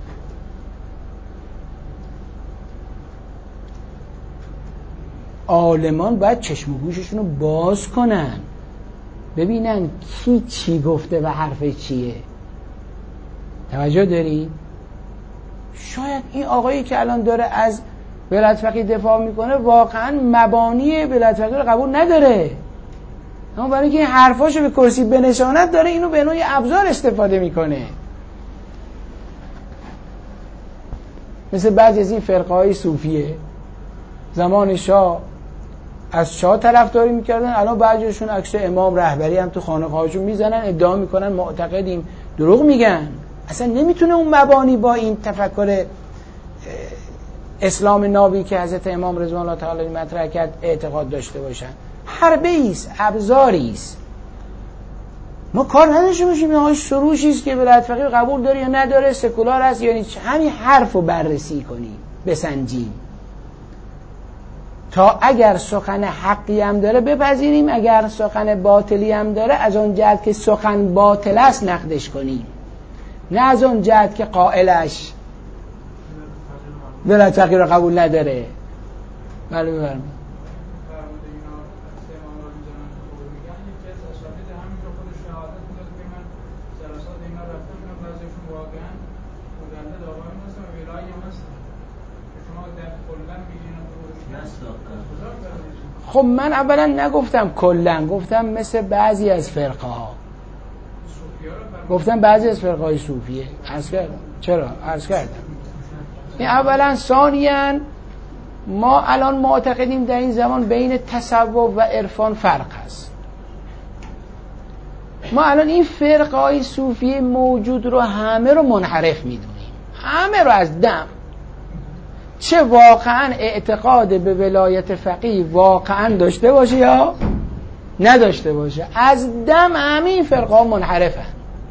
عالمان باید چشم و گوششون رو باز کنن ببینن کی چی گفته و حرف چیه. توجه داری؟ شاید این آقایی که الان داره از ولایت فقیه دفاع میکنه واقعا مبانی ولایت فقیه رو قبول نداره، اما برای اینکه این حرفاشو به کرسی بنشاند داره اینو به نوعی ابزار استفاده میکنه. مثل بعضی از این فرقه های صوفیه، زمان شاه از شاه طرفداری میکردن، الان بعضیشون عکس امام رهبری هم تو خانقاهاشون میزنن، ادعا میکنن معتقدیم. دروغ میگن. اصلا نمیتونه اون مبانی با این تفکر اسلام نابی که حضرت امام رضوان الله تعالی مطرح کرد اعتقاد داشته باشن. حربه ایست، ابزاری است. ما کار نداشته باشیم این آقای سروشی است که ولایت فقیه قبول داره یا نداره، سکولار است یعنی همین حرفو بررسی کنیم، بسنجیم تا اگر سخن حقی هم داره بپذیریم، اگر سخن باطلی هم داره از اون جهت که سخن باطل است نقدش کنیم، نه از اون جهت که قائلش ولایت فقیه رو قبول نداره. بله بفرمایید. خب من اولا نگفتم کلا، گفتم مثل بعضی از فرقه ها، گفتم بعضی از فرقه های صوفیه. عرض کردم چرا؟ عرض کردم این اولا. ثانیاً ما الان معتقدیم در این زمان بین تصوف و عرفان فرق هست. ما الان این فرقه های صوفیه موجود رو همه رو منحرف میدونیم، همه رو از دم، چه واقعا اعتقاد به ولایت فقیه واقعا داشته باشه یا نداشته باشه، از دم همین فرقه ها منحرفن.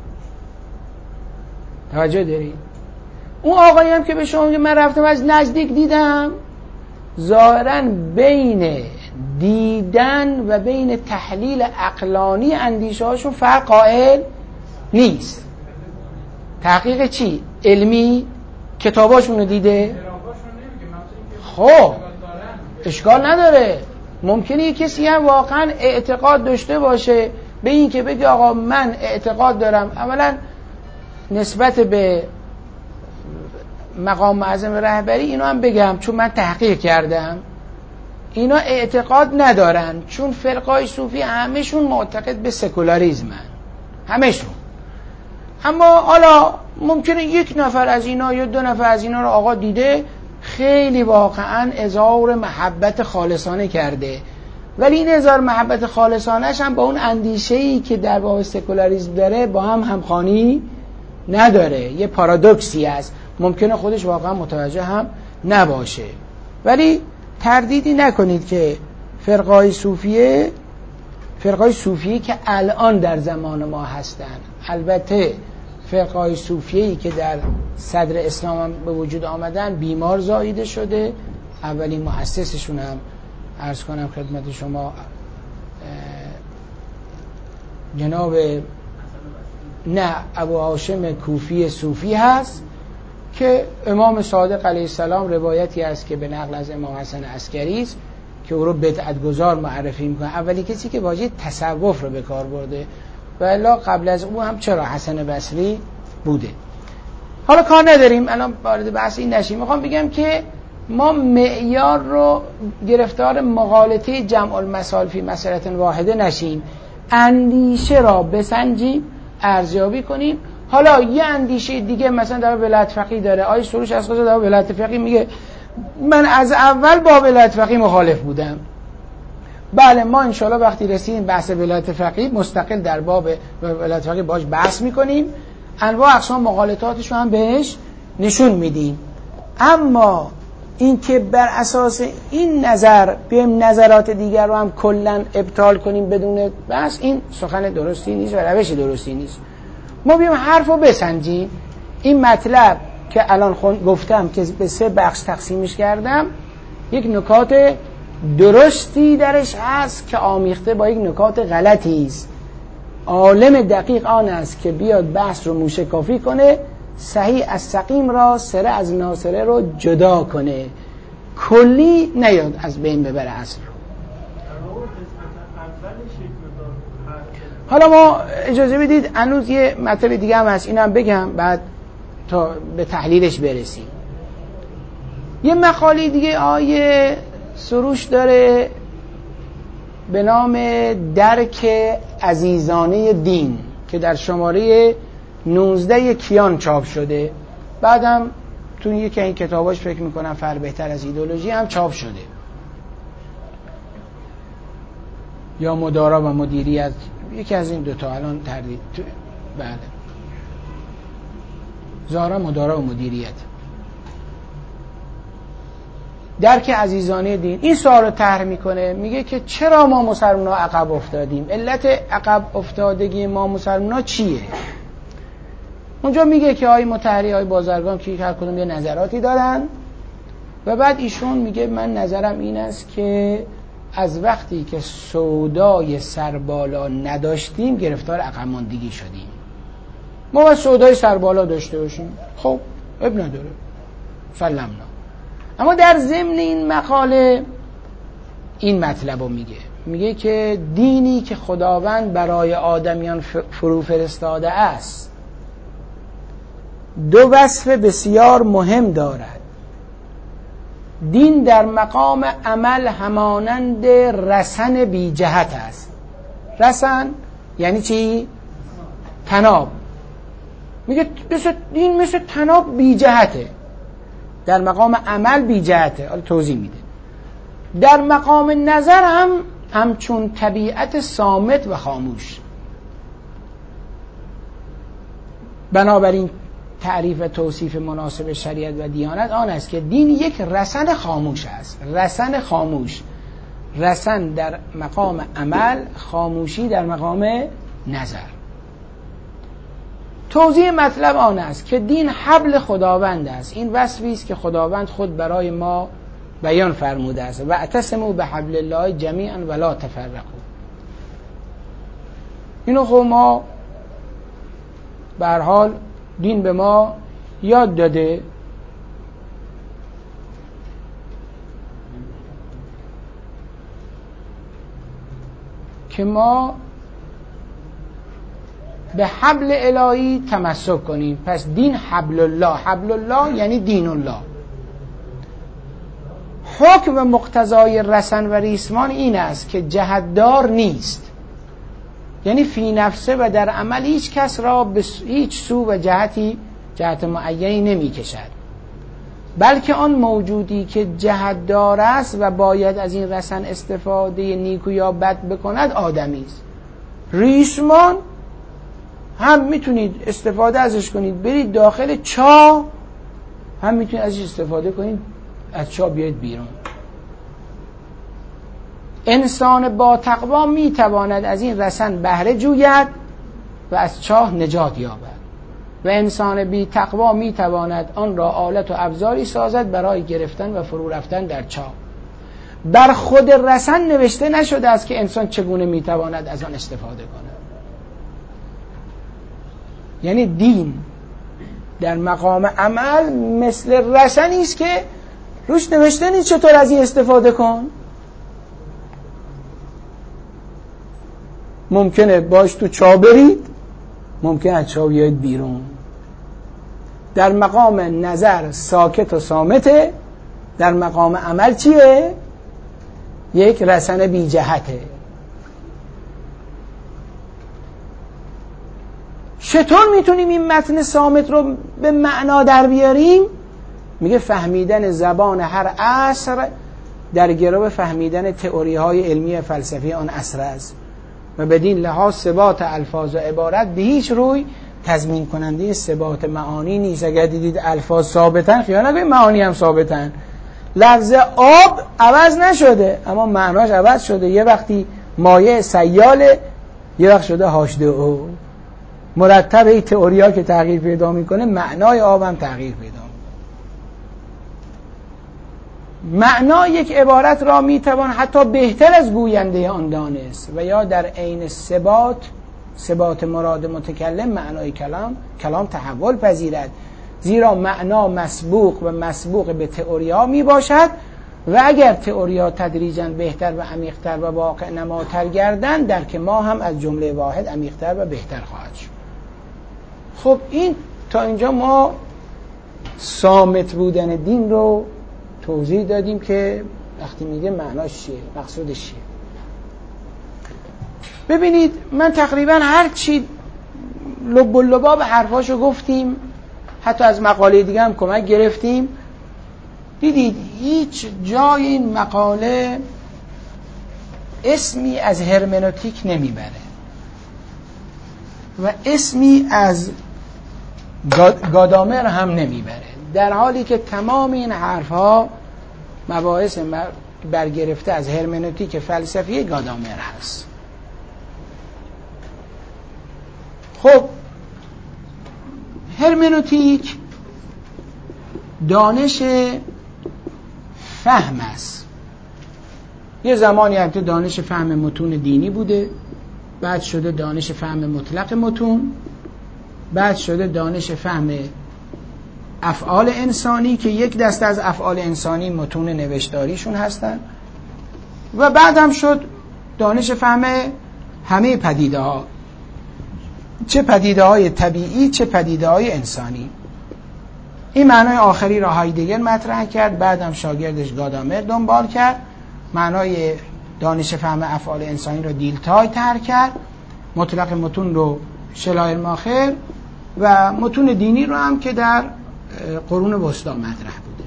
توجه دارید؟ اون آقایی هم که به شما میگه من رفتم از نزدیک دیدم، ظاهراً بین دیدن و بین تحلیل عقلانی اندیشه هاشون فرق قائل نیست. تحقیق چی؟ علمی؟ کتاباشون رو دیده؟ خب اشکال نداره. ممکنه یک کسی هم واقعا اعتقاد داشته باشه به این که بگه آقا من اعتقاد دارم، اولا نسبت به مقام معظم رهبری اینو هم بگم چون من تحقیق کردم، اینا اعتقاد ندارن، چون فرقای صوفی همشون معتقد به سکولاریزمن، همشون. اما حالا ممکنه یک نفر از اینا یا دو نفر از اینا رو آقا دیده خیلی واقعا اظهار محبت خالصانه کرده، ولی این اظهار محبت خالصانه‌اش هم با اون اندیشه‌ای که در باب سکولاریسم داره با هم همخوانی نداره. یه پارادوکسی است، ممکنه خودش واقعا متوجه هم نباشه. ولی تردیدی نکنید که فرقای صوفیه فرقای صوفیه‌ای که الان در زمان ما هستن. البته فرقای صوفیه‌ای که در صدر اسلام هم به وجود آمدن بیمار زاییده شده. اولین مؤسسشون هم عرض کنم خدمت شما جناب نه ابو هاشم کوفی صوفی هست که امام صادق علیه السلام روایتی هست که به نقل از امام حسن عسکری است که او رو بدعت‌گذار معرفی میکنه. اولی کسی که واژه تصوف رو به کار برده و الا قبل از او هم چرا حسن بصری بوده. حالا کار نداریم الان وارد بحث این نشیم. میخوام بگم که ما معیار رو گرفتار مغالطه جمع المثال فی مسأله واحده نشیم، اندیشه را بسنجیم، ارزیابی کنیم. حالا یه اندیشه دیگه مثلا در ولایت فقیه داره، آیه سروش از خود در ولایت فقیه میگه من از اول با ولایت فقیه مخالف بودم. بله ما انشالله وقتی رسیدیم بحث ولایت فقیه مستقل در باب ولایت فقیه باش بحث میکنیم، انواع اقسام مغالطاتش رو هم بهش نشون میدیم. اما این که بر اساس این نظر بیایم نظرات دیگر رو هم کلن ابطال کنیم بدون بحث، این سخن درستی نیست و روش درستی نیست. ما بیایم حرف رو بسنجیم. این مطلب که الان گفتم که به سه بخش تقسیمش کردم، یک نکات درستی درش هست که آمیخته با یک نکات غلطی است. عالم دقیق آن است که بیاد بحث رو موشکافی کنه، صحیح از سقیم را، سره از ناسره رو جدا کنه، کلی نیاد از بین ببره اصل رو. حالا ما اجازه بدید هنوز یه مطلب دیگه هم هست، اینم بگم بعد تا به تحلیلش برسیم. یه مقاله دیگه آیه سروش داره به نام درک عزیزانه دین که در شماره نوزده کیان چاپ شده، بعدم تو یکی این کتاباش فکر میکنم فر بهتر از ایدئولوژی هم چاپ شده، یا مدارا و مدیریت، یکی از این دوتا الان تردید. بله ظاهرا مدارا و مدیریت. درک عزیزانه دین این سوال رو طرح میکنه، میگه که چرا ما مسلمان ها عقب افتادیم، علت عقب افتادگی ما مسلمان ها چیه. اونجا میگه که آی مطهری آی بازرگان که هر کدوم یه نظراتی دارن و بعد ایشون میگه من نظرم این است که از وقتی که سودای سربالا نداشتیم گرفتار عقب ماندگی شدیم. ما باید سودای سربالا داشته باشیم، خب اب نداره سلمنا. اما در ضمن این مقاله این مطلب رو میگه، میگه که دینی که خداوند برای آدمیان فرو فرستاده است دو وصف بسیار مهم دارد. دین در مقام عمل همانند رسن بی جهت است. رسن یعنی چی؟ طناب. میگه مثل دین مثل طناب بی جهته، در مقام عمل بی جهته. حالا توضیح میده. در مقام نظر هم همچون طبیعت صامت و خاموش. بنابراین تعریف و توصیف مناسب شریعت و دیانت آن است که دین یک رسن خاموش است. رسن خاموش، رسن در مقام عمل، خاموشی در مقام نظر. توضیح مطلب آن است که دین حبل خداوند است. این وصفی است که خداوند خود برای ما بیان فرموده است: واعتصموا بحبل الله جمیعا ولا تفرقوا. اینو خب ما به هر حال دین به ما یاد داده که ما به حبل الهی تمسک کنیم. پس دین حبل الله، حبل الله یعنی دین الله. حکم و مقتضای رسن و ریسمان این است که جهتدار نیست، یعنی فی نفسه و در عمل هیچ کس را به هیچ سو و جهتی جهت معینی نمی کشد، بلکه آن موجودی که جهتدار است و باید از این رسن استفاده نیکو یا بد بکند آدمی است. ریسمان هم میتونید استفاده ازش کنید برید داخل چاه، هم میتونید ازش استفاده کنید از چاه بیاید بیرون. انسان با تقوا میتواند از این رسن بهره جوید و از چاه نجات یابد و انسان بی تقوا میتواند آن را آلت و ابزاری سازد برای گرفتن و فرو رفتن در چاه. بر خود رسن نوشته نشده است که انسان چگونه میتواند از آن استفاده کند. یعنی دین در مقام عمل مثل رسنی است که روش نوشته نیست چطور از این استفاده کن. ممکنه باش تو چاه برید، ممکنه از چاه بیاید بیرون. در مقام نظر ساکت و صامته، در مقام عمل چیه؟ یک رسن بی جهته. چطور میتونیم این متن صامت رو به معنا در بیاریم؟ میگه فهمیدن زبان هر عصر در گرو فهمیدن تئوری های علمی فلسفی آن عصر است و بدین لحاظ ثبات الفاظ و عبارت به هیچ روی تضمین کننده ثبات معانی نیست. اگر دیدید الفاظ ثابتن، خیال نکنید معانی هم ثابتن. لفظ آب عوض نشده اما معناش عوض شده. یه وقتی مایع سیاله، یه وقت شده هاش دو او. مرتب این تئوریا که تغییر پیدا میکنه، معنای آب هم تغییر پیدا میکنه. معنای یک عبارت را میتوان حتی بهتر از گوینده آن دانست و یا در عین ثبات ثبات مراد متکلم معنای کلام کلام تحول پذیرد، زیرا معنا مسبوق و مسبوق به تئوریا می باشد و اگر تئوریا تدریجاً بهتر و عمیق‌تر و واقع نماتر گردند، درک ما هم از جمله واحد عمیق‌تر و بهتر خواهد شد. خب این تا اینجا ما صامت بودن دین رو توضیح دادیم که وقتی میگه معناش چیه، مقصودش چیه. ببینید من تقریبا هر چی لب و لباب حرفاشو گفتیم، حتی از مقاله دیگه هم کمک گرفتیم. دیدید هیچ جای این مقاله اسمی از هرمنوتیک نمیبره و اسمی از گادامر هم نمیبره، در حالی که تمام این حرفها مباحث برگرفته از هرمنوتیک فلسفی گادامر هست. خب هرمنوتیک دانش فهم است. یه زمانی البته دانش فهم متون دینی بوده، بعد شده دانش فهم مطلق متون، بعد شده دانش فهم افعال انسانی که یک دسته از افعال انسانی متون نوشتاریشون هستن، و بعد هم شد دانش فهم همه پدیده ها، چه پدیده های طبیعی چه پدیده های انسانی. این معنای آخری را هایدگر مطرح کرد، بعد هم شاگردش گادامر دنبال کرد. معنای دانش فهم افعال انسانی را دیلتای طرح کرد، مطلق متون رو شلایرماخر و متون دینی رو هم که در قرون وسطا مطرح بوده.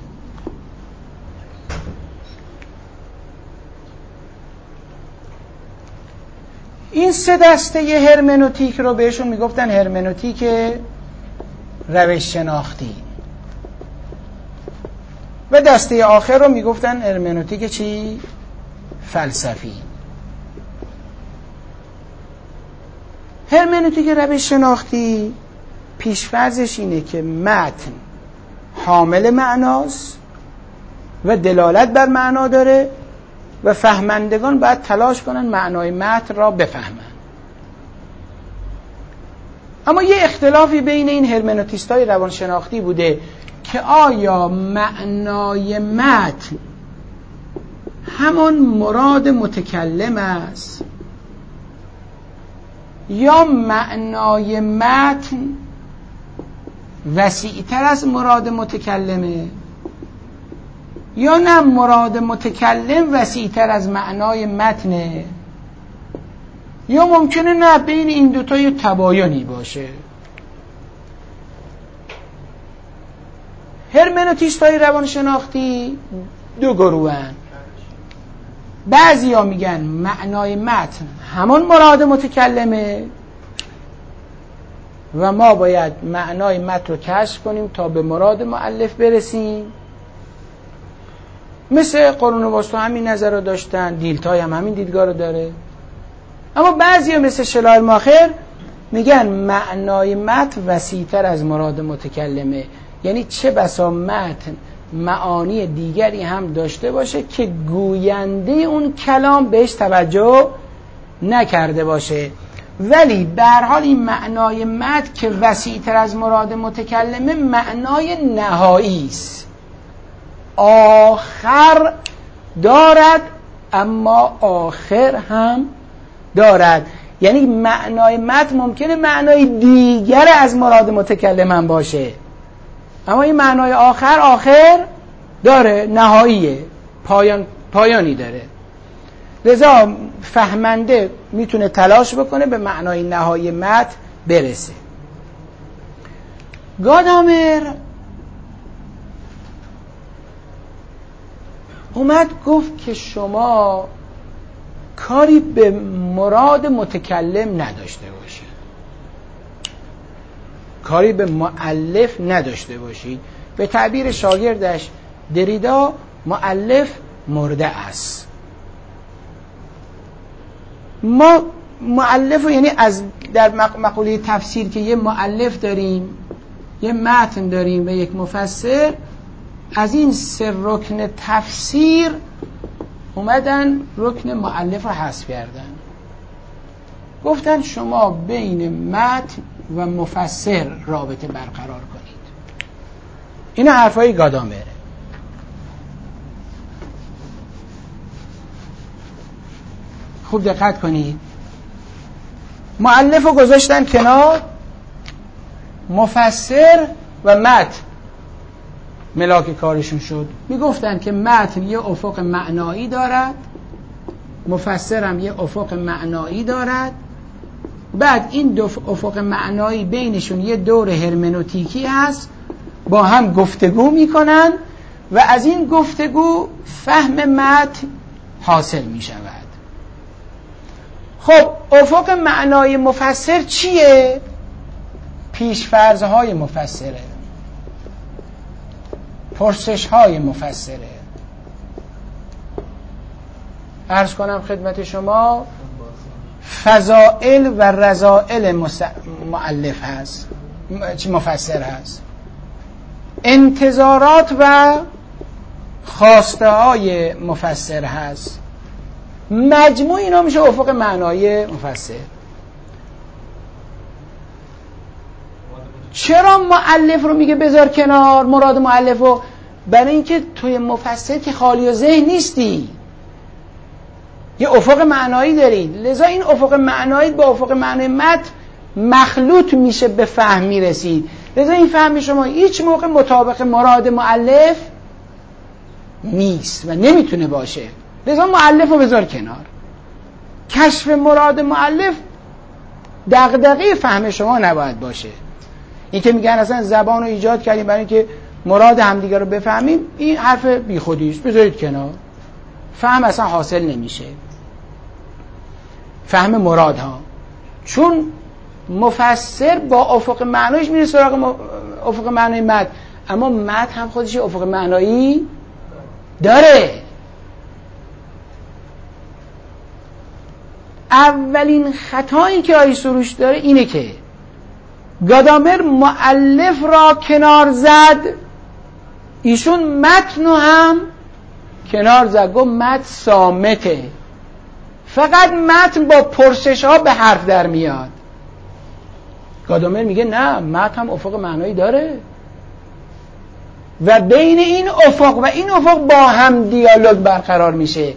این سه دسته هرمنوتیک رو بهشون میگفتن هرمنوتیک روش شناختی و دسته آخر رو میگفتن هرمنوتیک چی؟ فلسفی. هرمنوتیک روش شناختی پیشفرضش اینه که متن حامل معناست و دلالت بر معنا داره و فهمندگان باید تلاش کنن معنای متن را بفهمن. اما یه اختلافی بین این هرمنوتیستای روانشناختی بوده که آیا معنای متن همان مراد متکلم است یا معنای متن وسیع‌تر از مراد متکلمه، یا نه مراد متکلم وسیع‌تر از معنای متنه، یا ممکنه نه بین این دوتا یه تباینی باشه. هرمنوتیستای روانشناختی دو گروهن. بعضی ها میگن معنای متن همان مراد متکلمه و ما باید معنای متن رو کشف کنیم تا به مراد مؤلف برسیم، مثل قرون وسطا همین نظر رو داشتن، دیلتای هم همین دیدگاه رو داره. اما بعضی مثل شلایرماخر میگن معنای متن وسیع‌تر از مراد متکلمه، یعنی چه بسا متن معانی دیگری هم داشته باشه که گوینده اون کلام بهش توجه نکرده باشه، ولی به هر حال این معنای متن که وسیع‌تر از مراد متکلمه معنای نهایی است. آخر دارد اما آخر هم دارد، یعنی معنای متن ممکنه معنای دیگر از مراد متکلم هم باشه، اما این معنای آخر آخر داره، نهاییه، پایان پایانی داره. لذا فهمنده میتونه تلاش بکنه به معنای نهایی متن برسه. گادامر اومد گفت که شما کاری به مراد متکلم نداشته باشید، کاری به مؤلف نداشته باشید. به تعبیر شاگردش دریدا مؤلف مرده است. ما مؤلف رو یعنی از در مقوله تفسیر که یه مؤلف داریم، یه متن داریم و یک مفسر، از این سه رکن تفسیر اومدن رکن مؤلف رو حذف کردن. گفتن شما بین متن و مفسر رابطه برقرار کنید. این حرفای گادامره. خوب دقت کنید، مؤلف رو گذاشتن کنار، مفسر و متن ملاک کارشون شد. میگفتن که متن یه افق معنایی دارد، مفسر هم یه افق معنایی دارد، بعد این دو افق معنایی بینشون یه دور هرمنوتیکی هست، با هم گفتگو میکنن و از این گفتگو فهم متن حاصل میشود. خب افق معنای مفسر چیه؟ پیشفرض‌های مفسره، پرسش‌های مفسره. عرض کنم خدمت شما فضائل و رذائل مؤلف هست، مفسر هست، انتظارات و خواسته های مفسر هست، مجموع اینا میشه افق معنای مفسر. چرا مؤلف رو میگه بذار کنار، مراد مؤلف رو؟ برای اینکه توی مفسر که خالی و ذهن نیستی، یه افق معنایی داری، لذا این افق معنایی با افق معنای متن مخلوط میشه، به فهم میرسید. لذا این فهم شما هیچ موقع مطابق مراد مؤلف نیست و نمیتونه باشه. لذا مؤلف رو بذار کنار. کشف مراد مؤلف دغدغه فهم شما نباید باشه. این که میگن اصلا زبان رو ایجاد کردیم برای اینکه مراد همدیگه رو بفهمیم، این حرف بیخودی است، بذارید کنار. فهم اصلا حاصل نمیشه، فهم مراد ها، چون مفسر با افق معنایش میره سراغ افق معنای متن، اما متن هم خودش افق معنایی داره. اولین خطایی که آیه سروش داره اینه که گادامر مؤلف را کنار زد، ایشون متن هم کنار زد، گفت متن صامته، فقط متن با پرسش ها به حرف در میاد. گادامر میگه نه، متن هم افق معنایی داره و بین این افق و این افق با هم دیالوگ برقرار میشه.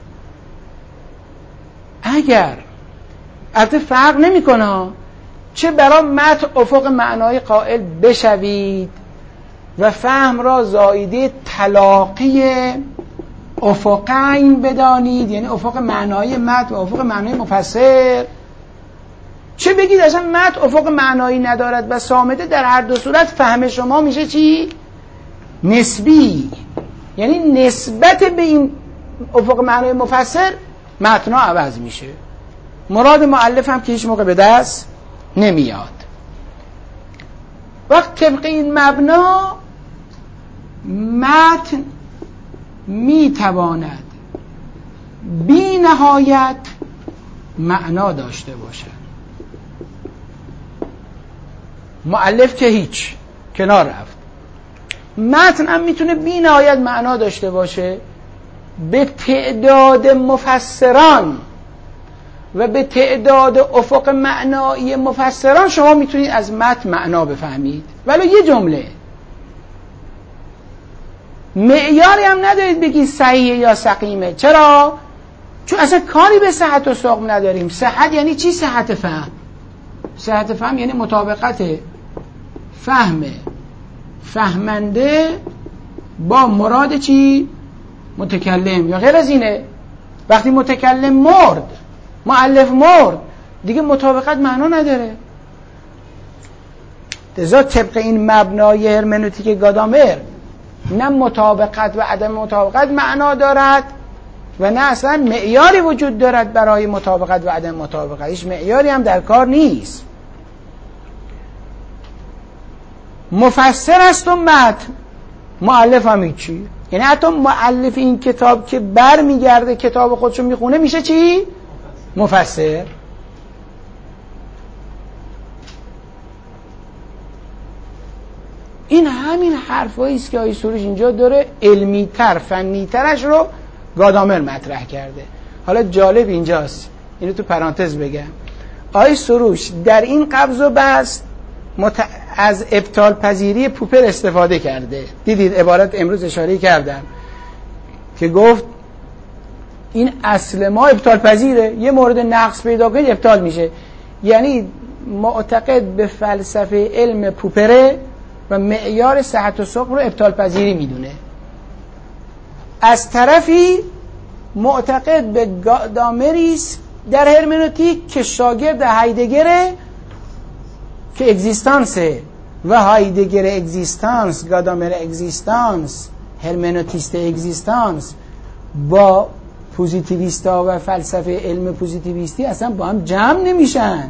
اگر البته فرق نمیکنه، چه برای متن افق معنایی قائل بشوید و فهم را زائیده تلاقی افقین بدانید، یعنی افق معنایی متن و افق معنایی مفسر، چه بگید اصلا متن افق معنایی ندارد و صامته، در هر دو صورت فهم شما میشه چی؟ نسبی، یعنی نسبت به این افق معنایی مفسر متن‌ها عوض میشه، مراد مؤلف هم که هیچ موقع به دست نمیاد. وقت طبق این مبنا متن میتواند بی نهایت معنا داشته باشد. مؤلف که هیچ کنار رفت. متن هم میتونه بی نهایت معنا داشته باشه. به تعداد مفسران و به تعداد افق معنایی مفسران شما میتونید از متن معنا بفهمید، ولی یه جمله معیاری هم ندارید بگید صحیحه یا سقیمه. چرا؟ چون اصلا کاری به صحت و سقم نداریم. صحت یعنی چی؟ صحت فهم. صحت فهم یعنی مطابقت فهم فهمنده با مراد چی؟ متکلم، یا غیر از اینه. وقتی متکلم مرد، مؤلف مرد، دیگه مطابقت معنا نداره. لذا طبق این مبنای هرمنوتیک گادامر نه مطابقت و عدم مطابقت معنا دارد و نه اصلا معیاری وجود دارد برای مطابقت و عدم مطابقت. هیچ معیاری هم در کار نیست. مفسر است و متن، مؤلف هم هیچی. یعنی حتی مؤلف این کتاب که بر میگرده کتاب خودشو میخونه میشه چی؟ مفسر. این همین حرفایی است که آقای سروش اینجا داره علمی تر فنی ترش رو گادامر مطرح کرده. حالا جالب اینجاست، اینو تو پرانتز بگم، آقای سروش در این قبض و بسط مت... از ابطال پذیری پوپر استفاده کرده. دیدید عبارت امروز اشاره کردم که گفت این اصل ما ابطال پذیره، یه مورد نقص پیدا کنید ابطال میشه. یعنی معتقد به فلسفه علم پوپره و معیار صحت و سقم رو ابطال پذیری میدونه. از طرفی معتقد به گادامریس در هرمنوتیک که شاگرد هایدگره که اگزیستانسه و هایدگر اگزیستانس، گادامر اگزیستانس، هرمنوتیست اگزیستانس با پوزیتیویستا و فلسفه علم پوزیتیویستی اصلا با هم جمع نمیشن.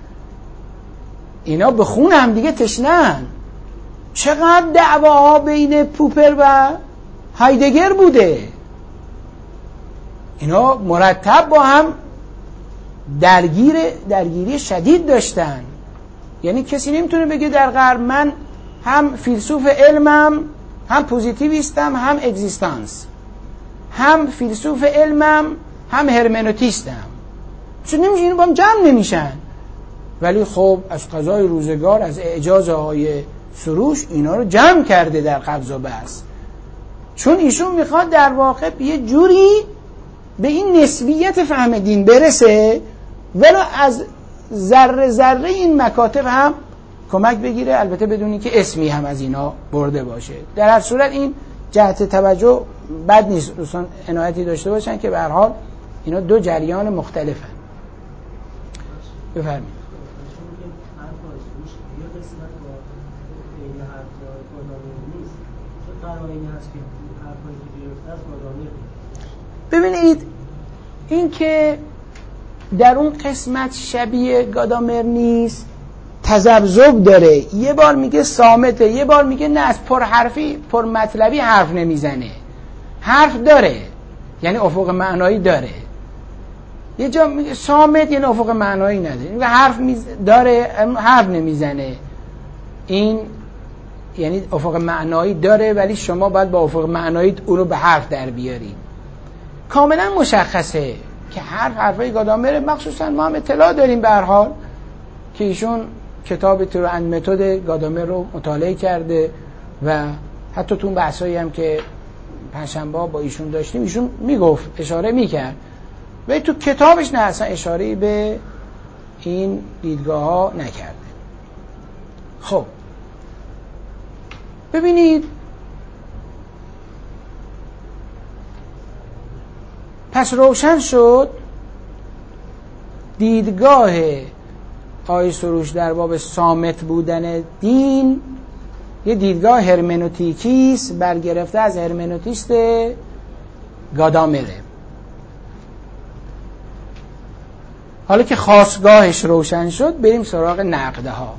اینا به خون هم دیگه تشنن. چقدر دعواها بین پوپر و هایدگر بوده. اینا مرتب با هم درگیر درگیری شدید داشتن. یعنی کسی نمیتونه بگه در غرب من هم فیلسوف علمم، هم پوزیتیویستم، هم اگزیستانس، هم فیلسوف علمم، هم هرمنوتیستم. چون نمیشه، اینو با هم جمع نمیشن. ولی خب از قضای روزگار از اعجاز آقای سروش اینا رو جمع کرده در قبض و بسط، چون ایشون میخواد در واقع یه جوری به این نسبیت فهم دین برسه ولو از ذره ذره این مکاتب هم کمک بگیره، البته بدون اینکه اسمی هم از اینا برده باشه. در هر صورت این جهت توجه بد نیست، دوستان عنایتی داشته باشن که به هر حال اینا دو جریان مختلفن. بفرمایید. ببینید این که در اون قسمت شبیه گادامر نیست، تذبذب داره. یه بار میگه صامته، یه بار میگه نه از پر حرفی پر مطلبی حرف نمیزنه. حرف داره یعنی افق معنایی داره. یه جا میگه صامت یعنی افق معنایی نداره. میگه حرف میز... داره حرف نمیزنه. این یعنی افق معنایی داره ولی شما باید با افق معنایی اون رو به حرف در بیارید. کاملا مشخصه که حرف حرفای گادامر، مخصوصا ما هم اطلاع داریم به هر حال که ایشون کتاب تئوری اند متد گادامر رو مطالعه کرده و حتی تو اون بحثایی هم که پنجشنبه با ایشون داشتیم ایشون میگفت، اشاره میکرد، ولی تو کتابش نه اصلا اشاره‌ای به این دیدگاه ها نکرده. خب ببینید، پس روشن شد دیدگاه آقای سروش در باب صامت بودن دین یه دیدگاه هرمنوتیکی است برگرفته از هرمنوتیست گادامره. حالا که خاصگاهش روشن شد بریم سراغ نقده ها.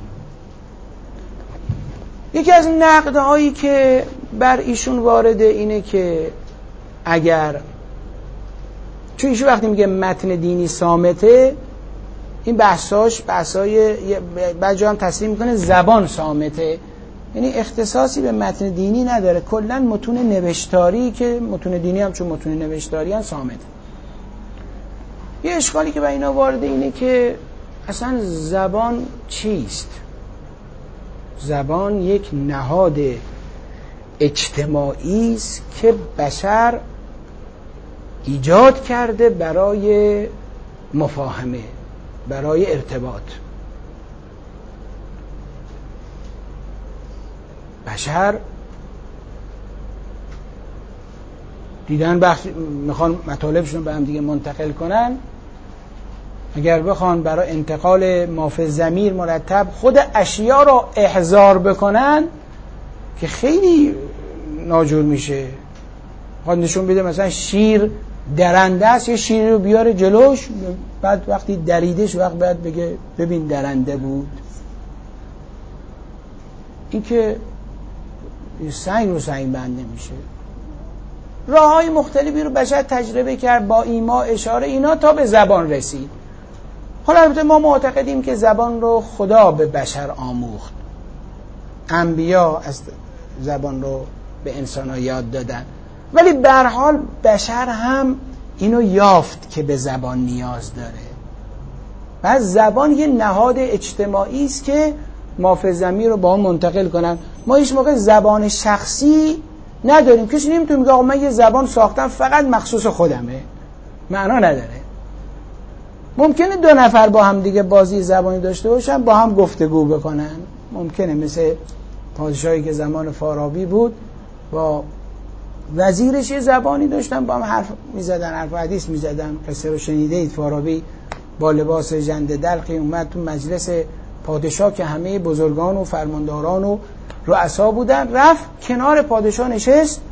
یکی از نقده هایی که بر ایشون وارده اینه که اگر چون ایشون وقتی میگه متن دینی صامته، این بحثاش بحثای بعد جا هم تصریح میکنه زبان صامته، یعنی اختصاصی به متن دینی نداره، کلا متون نوشتاری که متون دینی هم چون متون نوشتاری هم صامته. یه اشکالی که به اینا وارده اینه که اصلا زبان چیست؟ زبان یک نهاد اجتماعی است که بشر ایجاد کرده برای مفاهمه، برای ارتباط. بشر دیدن بخش میخوان مطالبشون به هم دیگه منتقل کنن، اگر بخوان برای انتقال مافی ضمیر مرتب خود اشیا رو احضار بکنن که خیلی ناجور میشه. خواهد نشون بده مثلا شیر درنده است، یه شیری رو بیاره جلوش، بعد وقتی دریدش وقت بعد بگه ببین درنده بود. این که سنگ رو سنگ بند نمیشه. راه های مختلفی رو بشر تجربه کرد با ایما، اشاره، اینا تا به زبان رسید. حالا البته ما معتقدیم که زبان رو خدا به بشر آموخت، انبیا از زبان رو به انسان ها یاد دادن، ولی به هر حال بشر هم اینو یافت که به زبان نیاز داره. پس زبان یه نهاد اجتماعی است که مافی ضمیر رو با هم منتقل کنن. ما هیچ موقع زبان شخصی نداریم. کسی نمیتونه میگه آقا من یه زبان ساختم فقط مخصوص خودمه، معنا نداره. ممکنه دو نفر با هم دیگه بازی زبانی داشته باشن، با هم گفتگو بکنن، ممکنه مثل پادشاهی که زمان فارابی بود با وزیرش یه زبانی داشتن، با هم حرف میزدن، حرف حدیث میزدن. قصه رو شنیده اید، فارابی با لباس ژنده دلقی اومد تو مجلس پادشاه که همه بزرگان و فرمانداران و رؤسا بودن، رفت کنار پادشاه نشست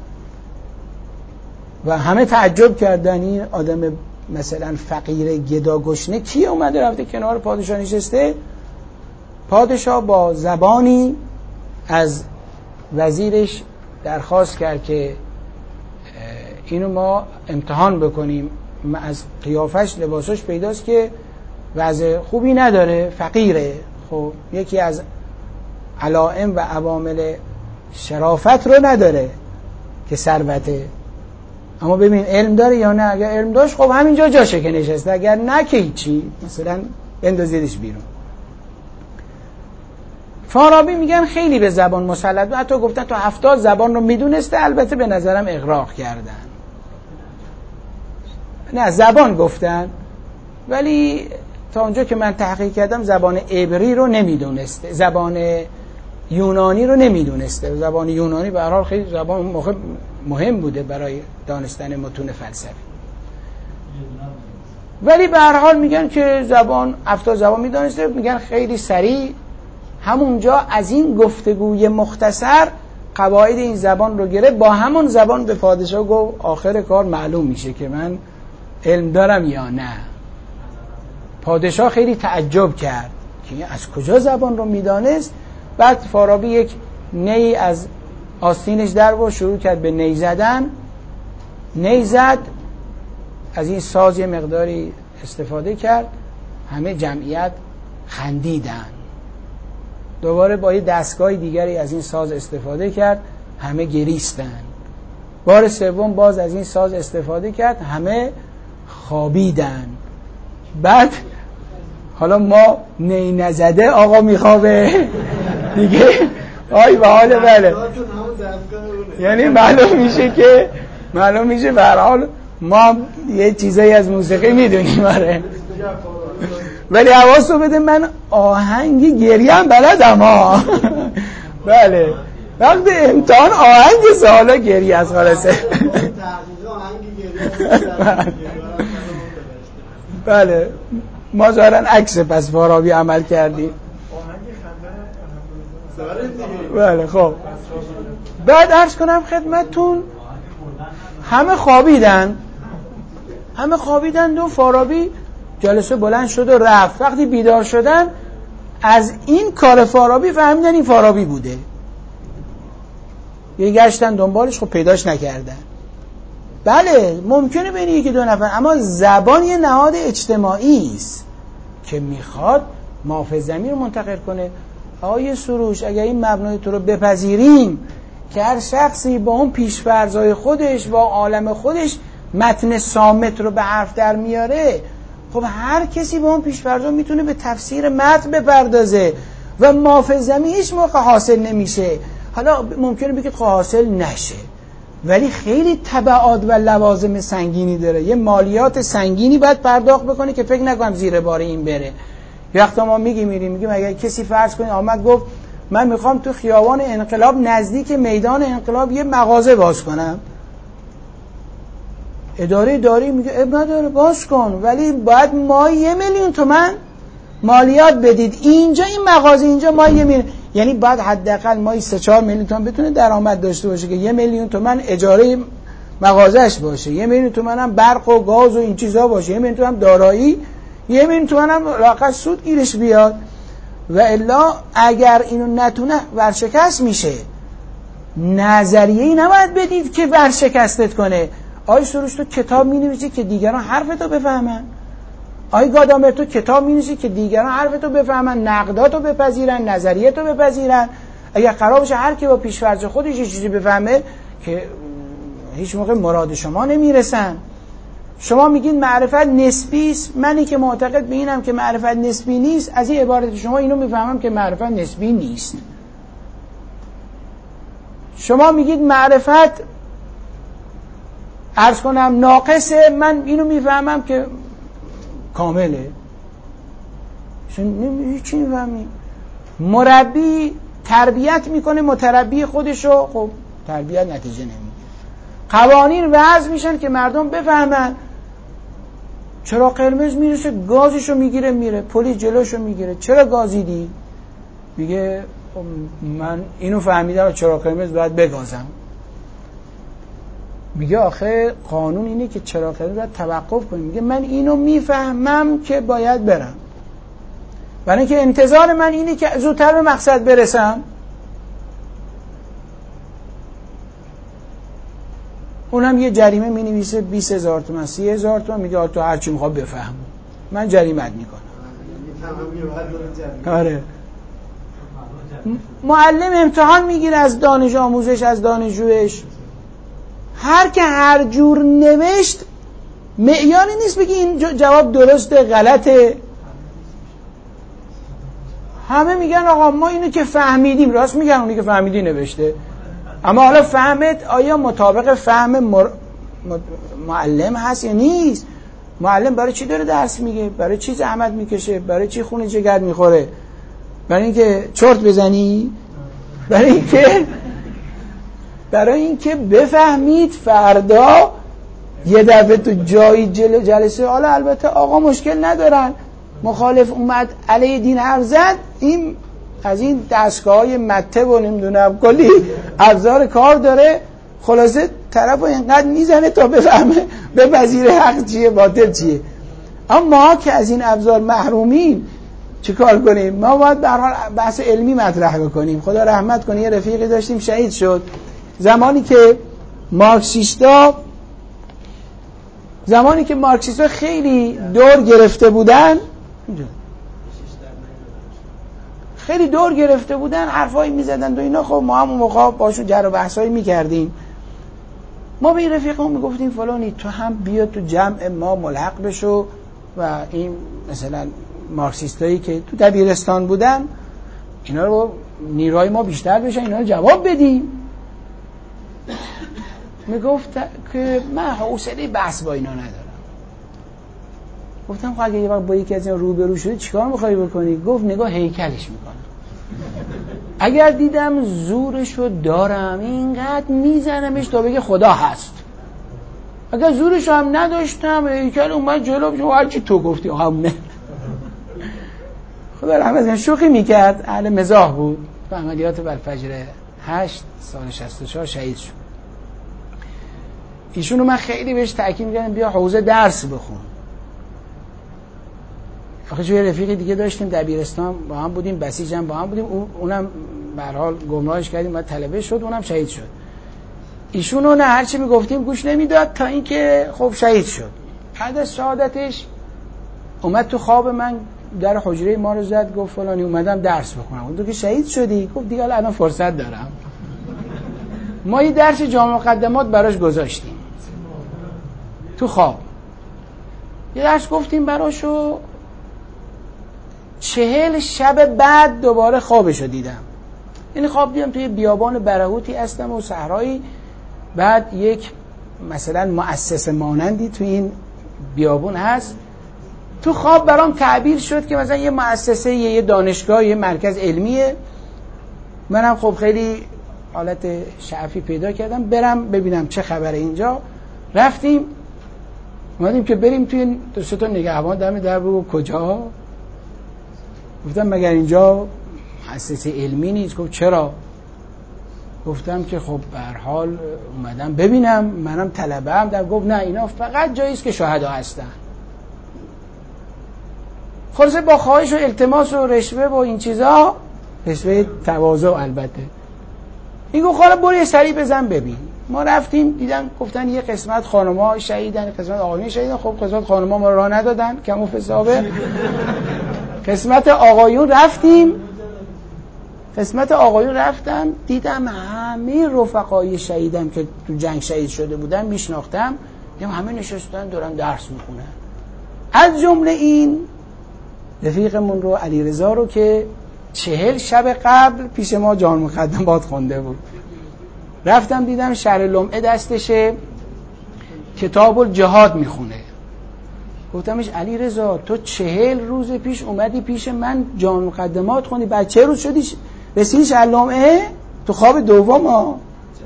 و همه تعجب کردن این آدم مثلا فقیر گدا گشنه کی اومده رفته کنار پادشاه نشسته. پادشاه با زبانی از وزیرش درخواست کرد که اینو ما امتحان بکنیم. از قیافش لباسش پیداست که وضع خوبی نداره، فقیره. خب یکی از علائم و عوامل شرافت رو نداره که ثروته، اما ببین علم داره یا نه. اگر علم داشت خب همینجا جاشه که نشسته، اگر نه که هیچی، مثلا بندازیدش بیرون. فارابی میگن خیلی به زبان مسلط بود، حتی گفتن تو هفتاد زبان رو میدونسته، البته به نظرم اغراق کردن. نه زبان گفتن، ولی تا اونجا که من تحقیق کردم زبان عبری رو نمیدونسته، زبان یونانی رو نمیدونسته. زبان یونانی به هر حال خیلی زبان مهم بوده برای دانستن متون فلسفی، ولی به هر حال میگن که زبان هفتاد زبان میدونسته. میگن خیلی سریع همونجا از این گفتگوی مختصر قواعد این زبان رو گرفت، با همون زبان به پادشاه گفت آخر کار معلوم میشه که من علم دارم یا نه. پادشاه خیلی تعجب کرد که از کجا زبان رو میدانست. بعد فارابی یک نی از آستینش در بود، شروع کرد به نی زدن. نی زد، از این ساز یه مقداری استفاده کرد، همه جمعیت خندیدن. دوباره با یه دستگاه دیگری از این ساز استفاده کرد، همه گریستن. بار سوم باز از این ساز استفاده کرد، همه خوابیدن. بعد حالا ما نی نزده آقا میخوابه دیگه، آی به حال بله، یعنی معلوم میشه که معلوم میشه به هر حال ما یه چیزایی از موسیقی میدونیم آره. ولی حواس رو بده، من آهنگ گریه هم بلدم ها بله، وقتی امتحان آهنگ سوالا گریه از خلاصه بله، ما ظاهراً عکس پس فارابی عمل کردیم. بله خب، بعد عرض کنم خدمتون همه خوابیدن همه خوابیدن و فارابی جلسه بلند شد و رفت. وقتی بیدار شدن از این کار فارابی فهمیدن این فارابی بوده. یه گشتن دنبالش، خب پیداش نکردن. بله ممکنه بین یکی دو نفر، اما زبان یه نهاد اجتماعی است که میخواد مافز ضمیر منتقل کنه. آیه سروش اگر این مبنای تو رو بپذیریم که هر شخصی با اون پیش‌فرض‌های خودش با عالم خودش متن صامت رو به حرف در میاره، خب هر کسی با اون پیش‌فرض‌ها میتونه به تفسیر متن بپردازه و مافز ضمیر هیچ موقع حاصل نمیشه. حالا ممکنه بگید حاصل نشه، ولی خیلی تبعات و لوازم سنگینی داره. یه مالیات سنگینی باید پرداخت بکنه که فکر نکنم زیر بار این بره. وقتی ما میگیم میریم میگیم اگه کسی فرض کنید آمد گفت من میخوام تو خیابان انقلاب نزدیک میدان انقلاب یه مغازه باز کنم، اداره داری میگه اب نداره باز کن، ولی باید ما یه میلیون تومن مالیات بدید اینجا این مغازه اینجا ما یه میلیون، یعنی باید حداقل ما سه چهار میلیون تومن بتونه درآمد داشته باشه که یه میلیون تومن اجاره مغازهش باشه، یه میلیون تومن هم برق و گاز و این چیزا باشه، یه میلیون تومن هم دارایی، یه میلیون تومن هم لااقل سود گیرش بیاد. و الا اگر اینو نتونه ورشکست میشه. نظریه‌ای نباید بدید که ورشکستت کنه. آی سروش تو کتاب می‌نویسی که دیگران حرفتو بفهمن؟ آی گادامر تو کتاب می‌نویسی که دیگران حرفتو بفهمن، نقداتو بپذیرن، نظریه‌تو بپذیرن؟ اگر قرار باشه هر کی با پیش‌فرض خودش یه چیزی بفهمه که هیچ موقع مراد شما نمیرسن. شما میگین معرفت نسبی است، منی که معتقد به اینم که معرفت نسبی نیست، از این عبارت شما اینو میفهمم که معرفت نسبی نیست. شما میگید معرفت عرض کنم ناقصه، من اینو میفهمم که کامله. چی میفهمی؟ مربی تربیت میکنه متربی خودشو، خب تربیت نتیجه نمیگیره. قوانین وضع میشن که مردم بفهمن. چرا قرمز میرسه گازشو میگیره میره، پلیس جلوشو میگیره، چرا گازیدی؟ میگه من اینو فهمیدم چرا قرمز باید بگازم. میگه آخه قانون اینه که چرا قرمز باید توقف کنیم. میگه من اینو میفهمم که باید برم، برای اینکه انتظار من اینه که زودتر به مقصد برسم. اونم یه جریمه می نویسه بیست هزار تومن سی هزار تومن، میگه تو هر چی میخواد بفهم من جریمت میکنم. آره. معلم امتحان میگیره از دانش آموزش از دانشجویش، هر که هر جور نوشت معیاری نیست بگی این جواب درسته غلطه. همه میگن آقا ما اینو که فهمیدیم، راست میگن اونی که فهمیدی نوشته، اما حالا فهمت آیا مطابق فهم مر... معلم هست یا نیست؟ معلم برای چی داره درس میگه؟ برای چی زحمت میکشه؟ برای چی خون جگر میخوره؟ برای اینکه چرت بزنی؟ برای اینکه برای اینکه بفهمید فردا یه دفعه تو جایی جلو جلسه، حالا البته آقا مشکل ندارن، مخالف اومد علیه دین حرف زد، این از این دستگاه‌های مته و نمیدونم کلی ابزار کار داره، خلاصه طرفو اینقدر میزنه تا بفهمه بپذیره حق چیه باطل چیه. اما ما که از این ابزار محرومیم چه کار کنیم؟ ما باید به هر حال بحث علمی مطرح بکنیم. خدا رحمت کنه یه رفیقی داشتیم شهید شد زمانی که مارکسیستا زمانی که مارکسیستا خیلی دور گرفته بودن خیلی دور گرفته بودن حرفایی میزدن و اینا، خب ما هم اون موقع باشون جر و بحثایی میکردیم. ما به این رفیقمون میگفتیم فلانی تو هم بیا تو جمع ما ملحق بشو و این مثلا مارکسیستایی که تو دبیرستان بودن اینا رو نیروی ما بیشتر بشن اینا رو جواب بدیم. میگفت که من حوصله بحث با اینا ندارم. گفتم خب اگه یه وقت با یکی از اینا روبرو شدی چیکار می‌خوای بکنی؟ گفت نگاه هیکلش میکنم. اگر دیدم زورشو دارم اینقدر میزنمش تا بگه خدا هست. اگر زورشو هم نداشتم هیکل اومد جلو بشه هر چی تو گفتی همونه. خدا رحمت کنه شوخی میکرد، اهل مزاح بود. تو عملیات بلفجر هشت سال شصت و چهار شهید شد. ایشونو من خیلی بهش تاکید میکردم بیا حوزه درس بخون. آخه چه رفیقی دیگه داشتیم دبیرستان با هم بودیم، بسیج هم با هم بودیم، اونم به هر حال گمراهش کردیم بعد طلبه شد، اونم شهید شد. ایشونو نه هرچی میگفتیم گوش نمیداد تا اینکه خب شهید شد. بعد از شهادتش اومد تو خواب من، در حجره ما رو زد، گفت فلانی اومدم درس بخونم. اون تو که شهید شدی؟ گفت دیگه الان فرصت دارم. ما یه درس جامع مقدمات براش گذاشتیم تو خواب، یه درس گفتیم براشو. چهل شب بعد دوباره خوابشو دیدم. یعنی خواب دیدم توی بیابان برهوتی هستم و صحرایی، بعد یک مثلا مؤسسه مانندی توی این بیابون هست. تو خواب برام تعبیر شد که مثلا یه مؤسسه، یه دانشگاه، یه مرکز علمیه. منم خب خیلی حالت شعفی پیدا کردم برم ببینم چه خبره اینجا. رفتیم اومدیم که بریم توی دو سه تا نگهبان دم در بگو کجا؟ گفتم مگر اینجا مؤسسه علمی نیست؟ گفت چرا؟ گفتم که خب به هر حال اومدم ببینم، منم طلبه ام. در گفت نه اینا فقط جایی است که شهدا هستن. خلاصه با خواهش و التماس و رشوه و این چیزا، رشوه تواضع البته، این گفت حالا برو یه سری بزن ببین. ما رفتیم دیدن گفتن یه قسمت خانم‌ها شهیدن، قسمت آقایون شهیدن. خب قسمت خانم‌ها ما راه ندادن، کم و حسابه. قسمت آقایون رفتیم، قسمت آقایون رفتم دیدم همه رفقای شهیدم که تو جنگ شهید شده بودن میشناختم، دیدم همه نشستن دارن درس میخونن. از جمله این رفیقمون رو، علیرضا رو، که چهل شب قبل پیش ما جامع مقدمات خونده بود. رفتم دیدم شرح لمعه دستشه، کتاب الجهاد میخونه. گفتمش علیرضا تو چهل روز پیش اومدی پیش من جامع مقدمات خوندی، بعد چه روز شدی رسیدی شرح لمعه؟ تو خواب دوم ها.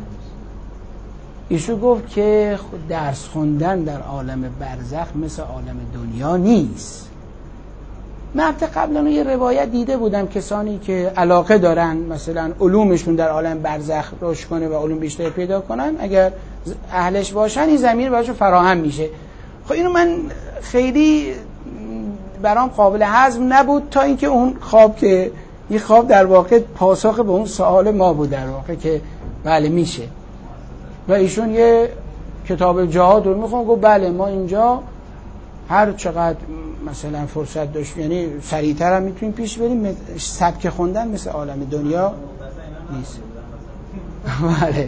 ایشو گفت که درس خوندن در عالم برزخ مثل عالم دنیا نیست. من هفته قبلا یه روایت دیده بودم کسانی که علاقه دارن مثلا علومشون در عالم برزخ رشد کنه و علوم بیشتر پیدا کنن، اگر اهلش باشن این زمین براشون فراهم میشه. خب اینو من خیلی برام قابل هضم نبود تا اینکه اون خواب، که این خواب در واقع پاسخ به اون سوال ما بود در واقع که بله میشه. و ایشون یه کتاب جهاد رو میخون، گفت بله ما اینجا هر چقدر مثلا فرصت داشت، یعنی سریعتر هم میتونیم پیش بریم، سبک خوندن مثل عالم دنیا نیست. بله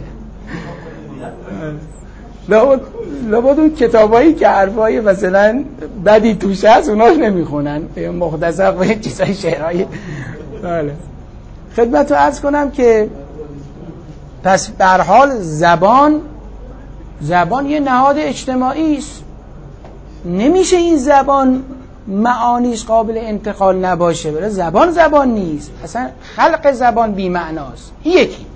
لابد لابد اون کتابایی که حرفای مثلا بدی توش هست اوناش نمیخونن، مختصر با این چیزای شعرهای. بله خدمت رو عرض کنم که پس به هر حال زبان زبان یه نهاد اجتماعی است. نمیشه این زبان معانیش قابل انتقال نباشه، برای زبان زبان نیست، اصلا خلق زبان بی معناست. یکی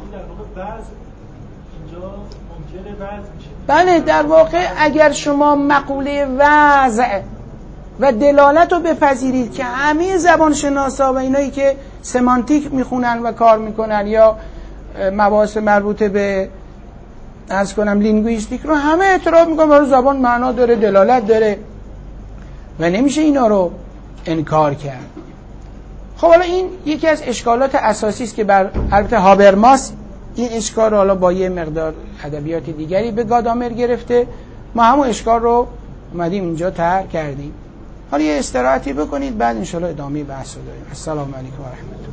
بله در واقع اگر شما مقوله وضع و دلالت رو بپذیرید که همه زبان شناسا و اینایی که سمانتیک میخونن و کار میکنن یا مباحث مربوطه به عرض کنم لینگویستیک رو همه اعتراف میکنن برای زبان معنا داره، دلالت داره و نمیشه اینا رو انکار کرد. خب حالا این یکی از اشکالات اساسی است که بر البته هابرماس این اشکال رو حالا با یه مقدار ادبیات دیگری به گادامر گرفته، ما همون اشکال رو اومدیم اینجا طرح کردیم. حالا یه استراحتی بکنید بعد انشالله ادامه بحث رو داریم. السلام علیکم و رحمت الله.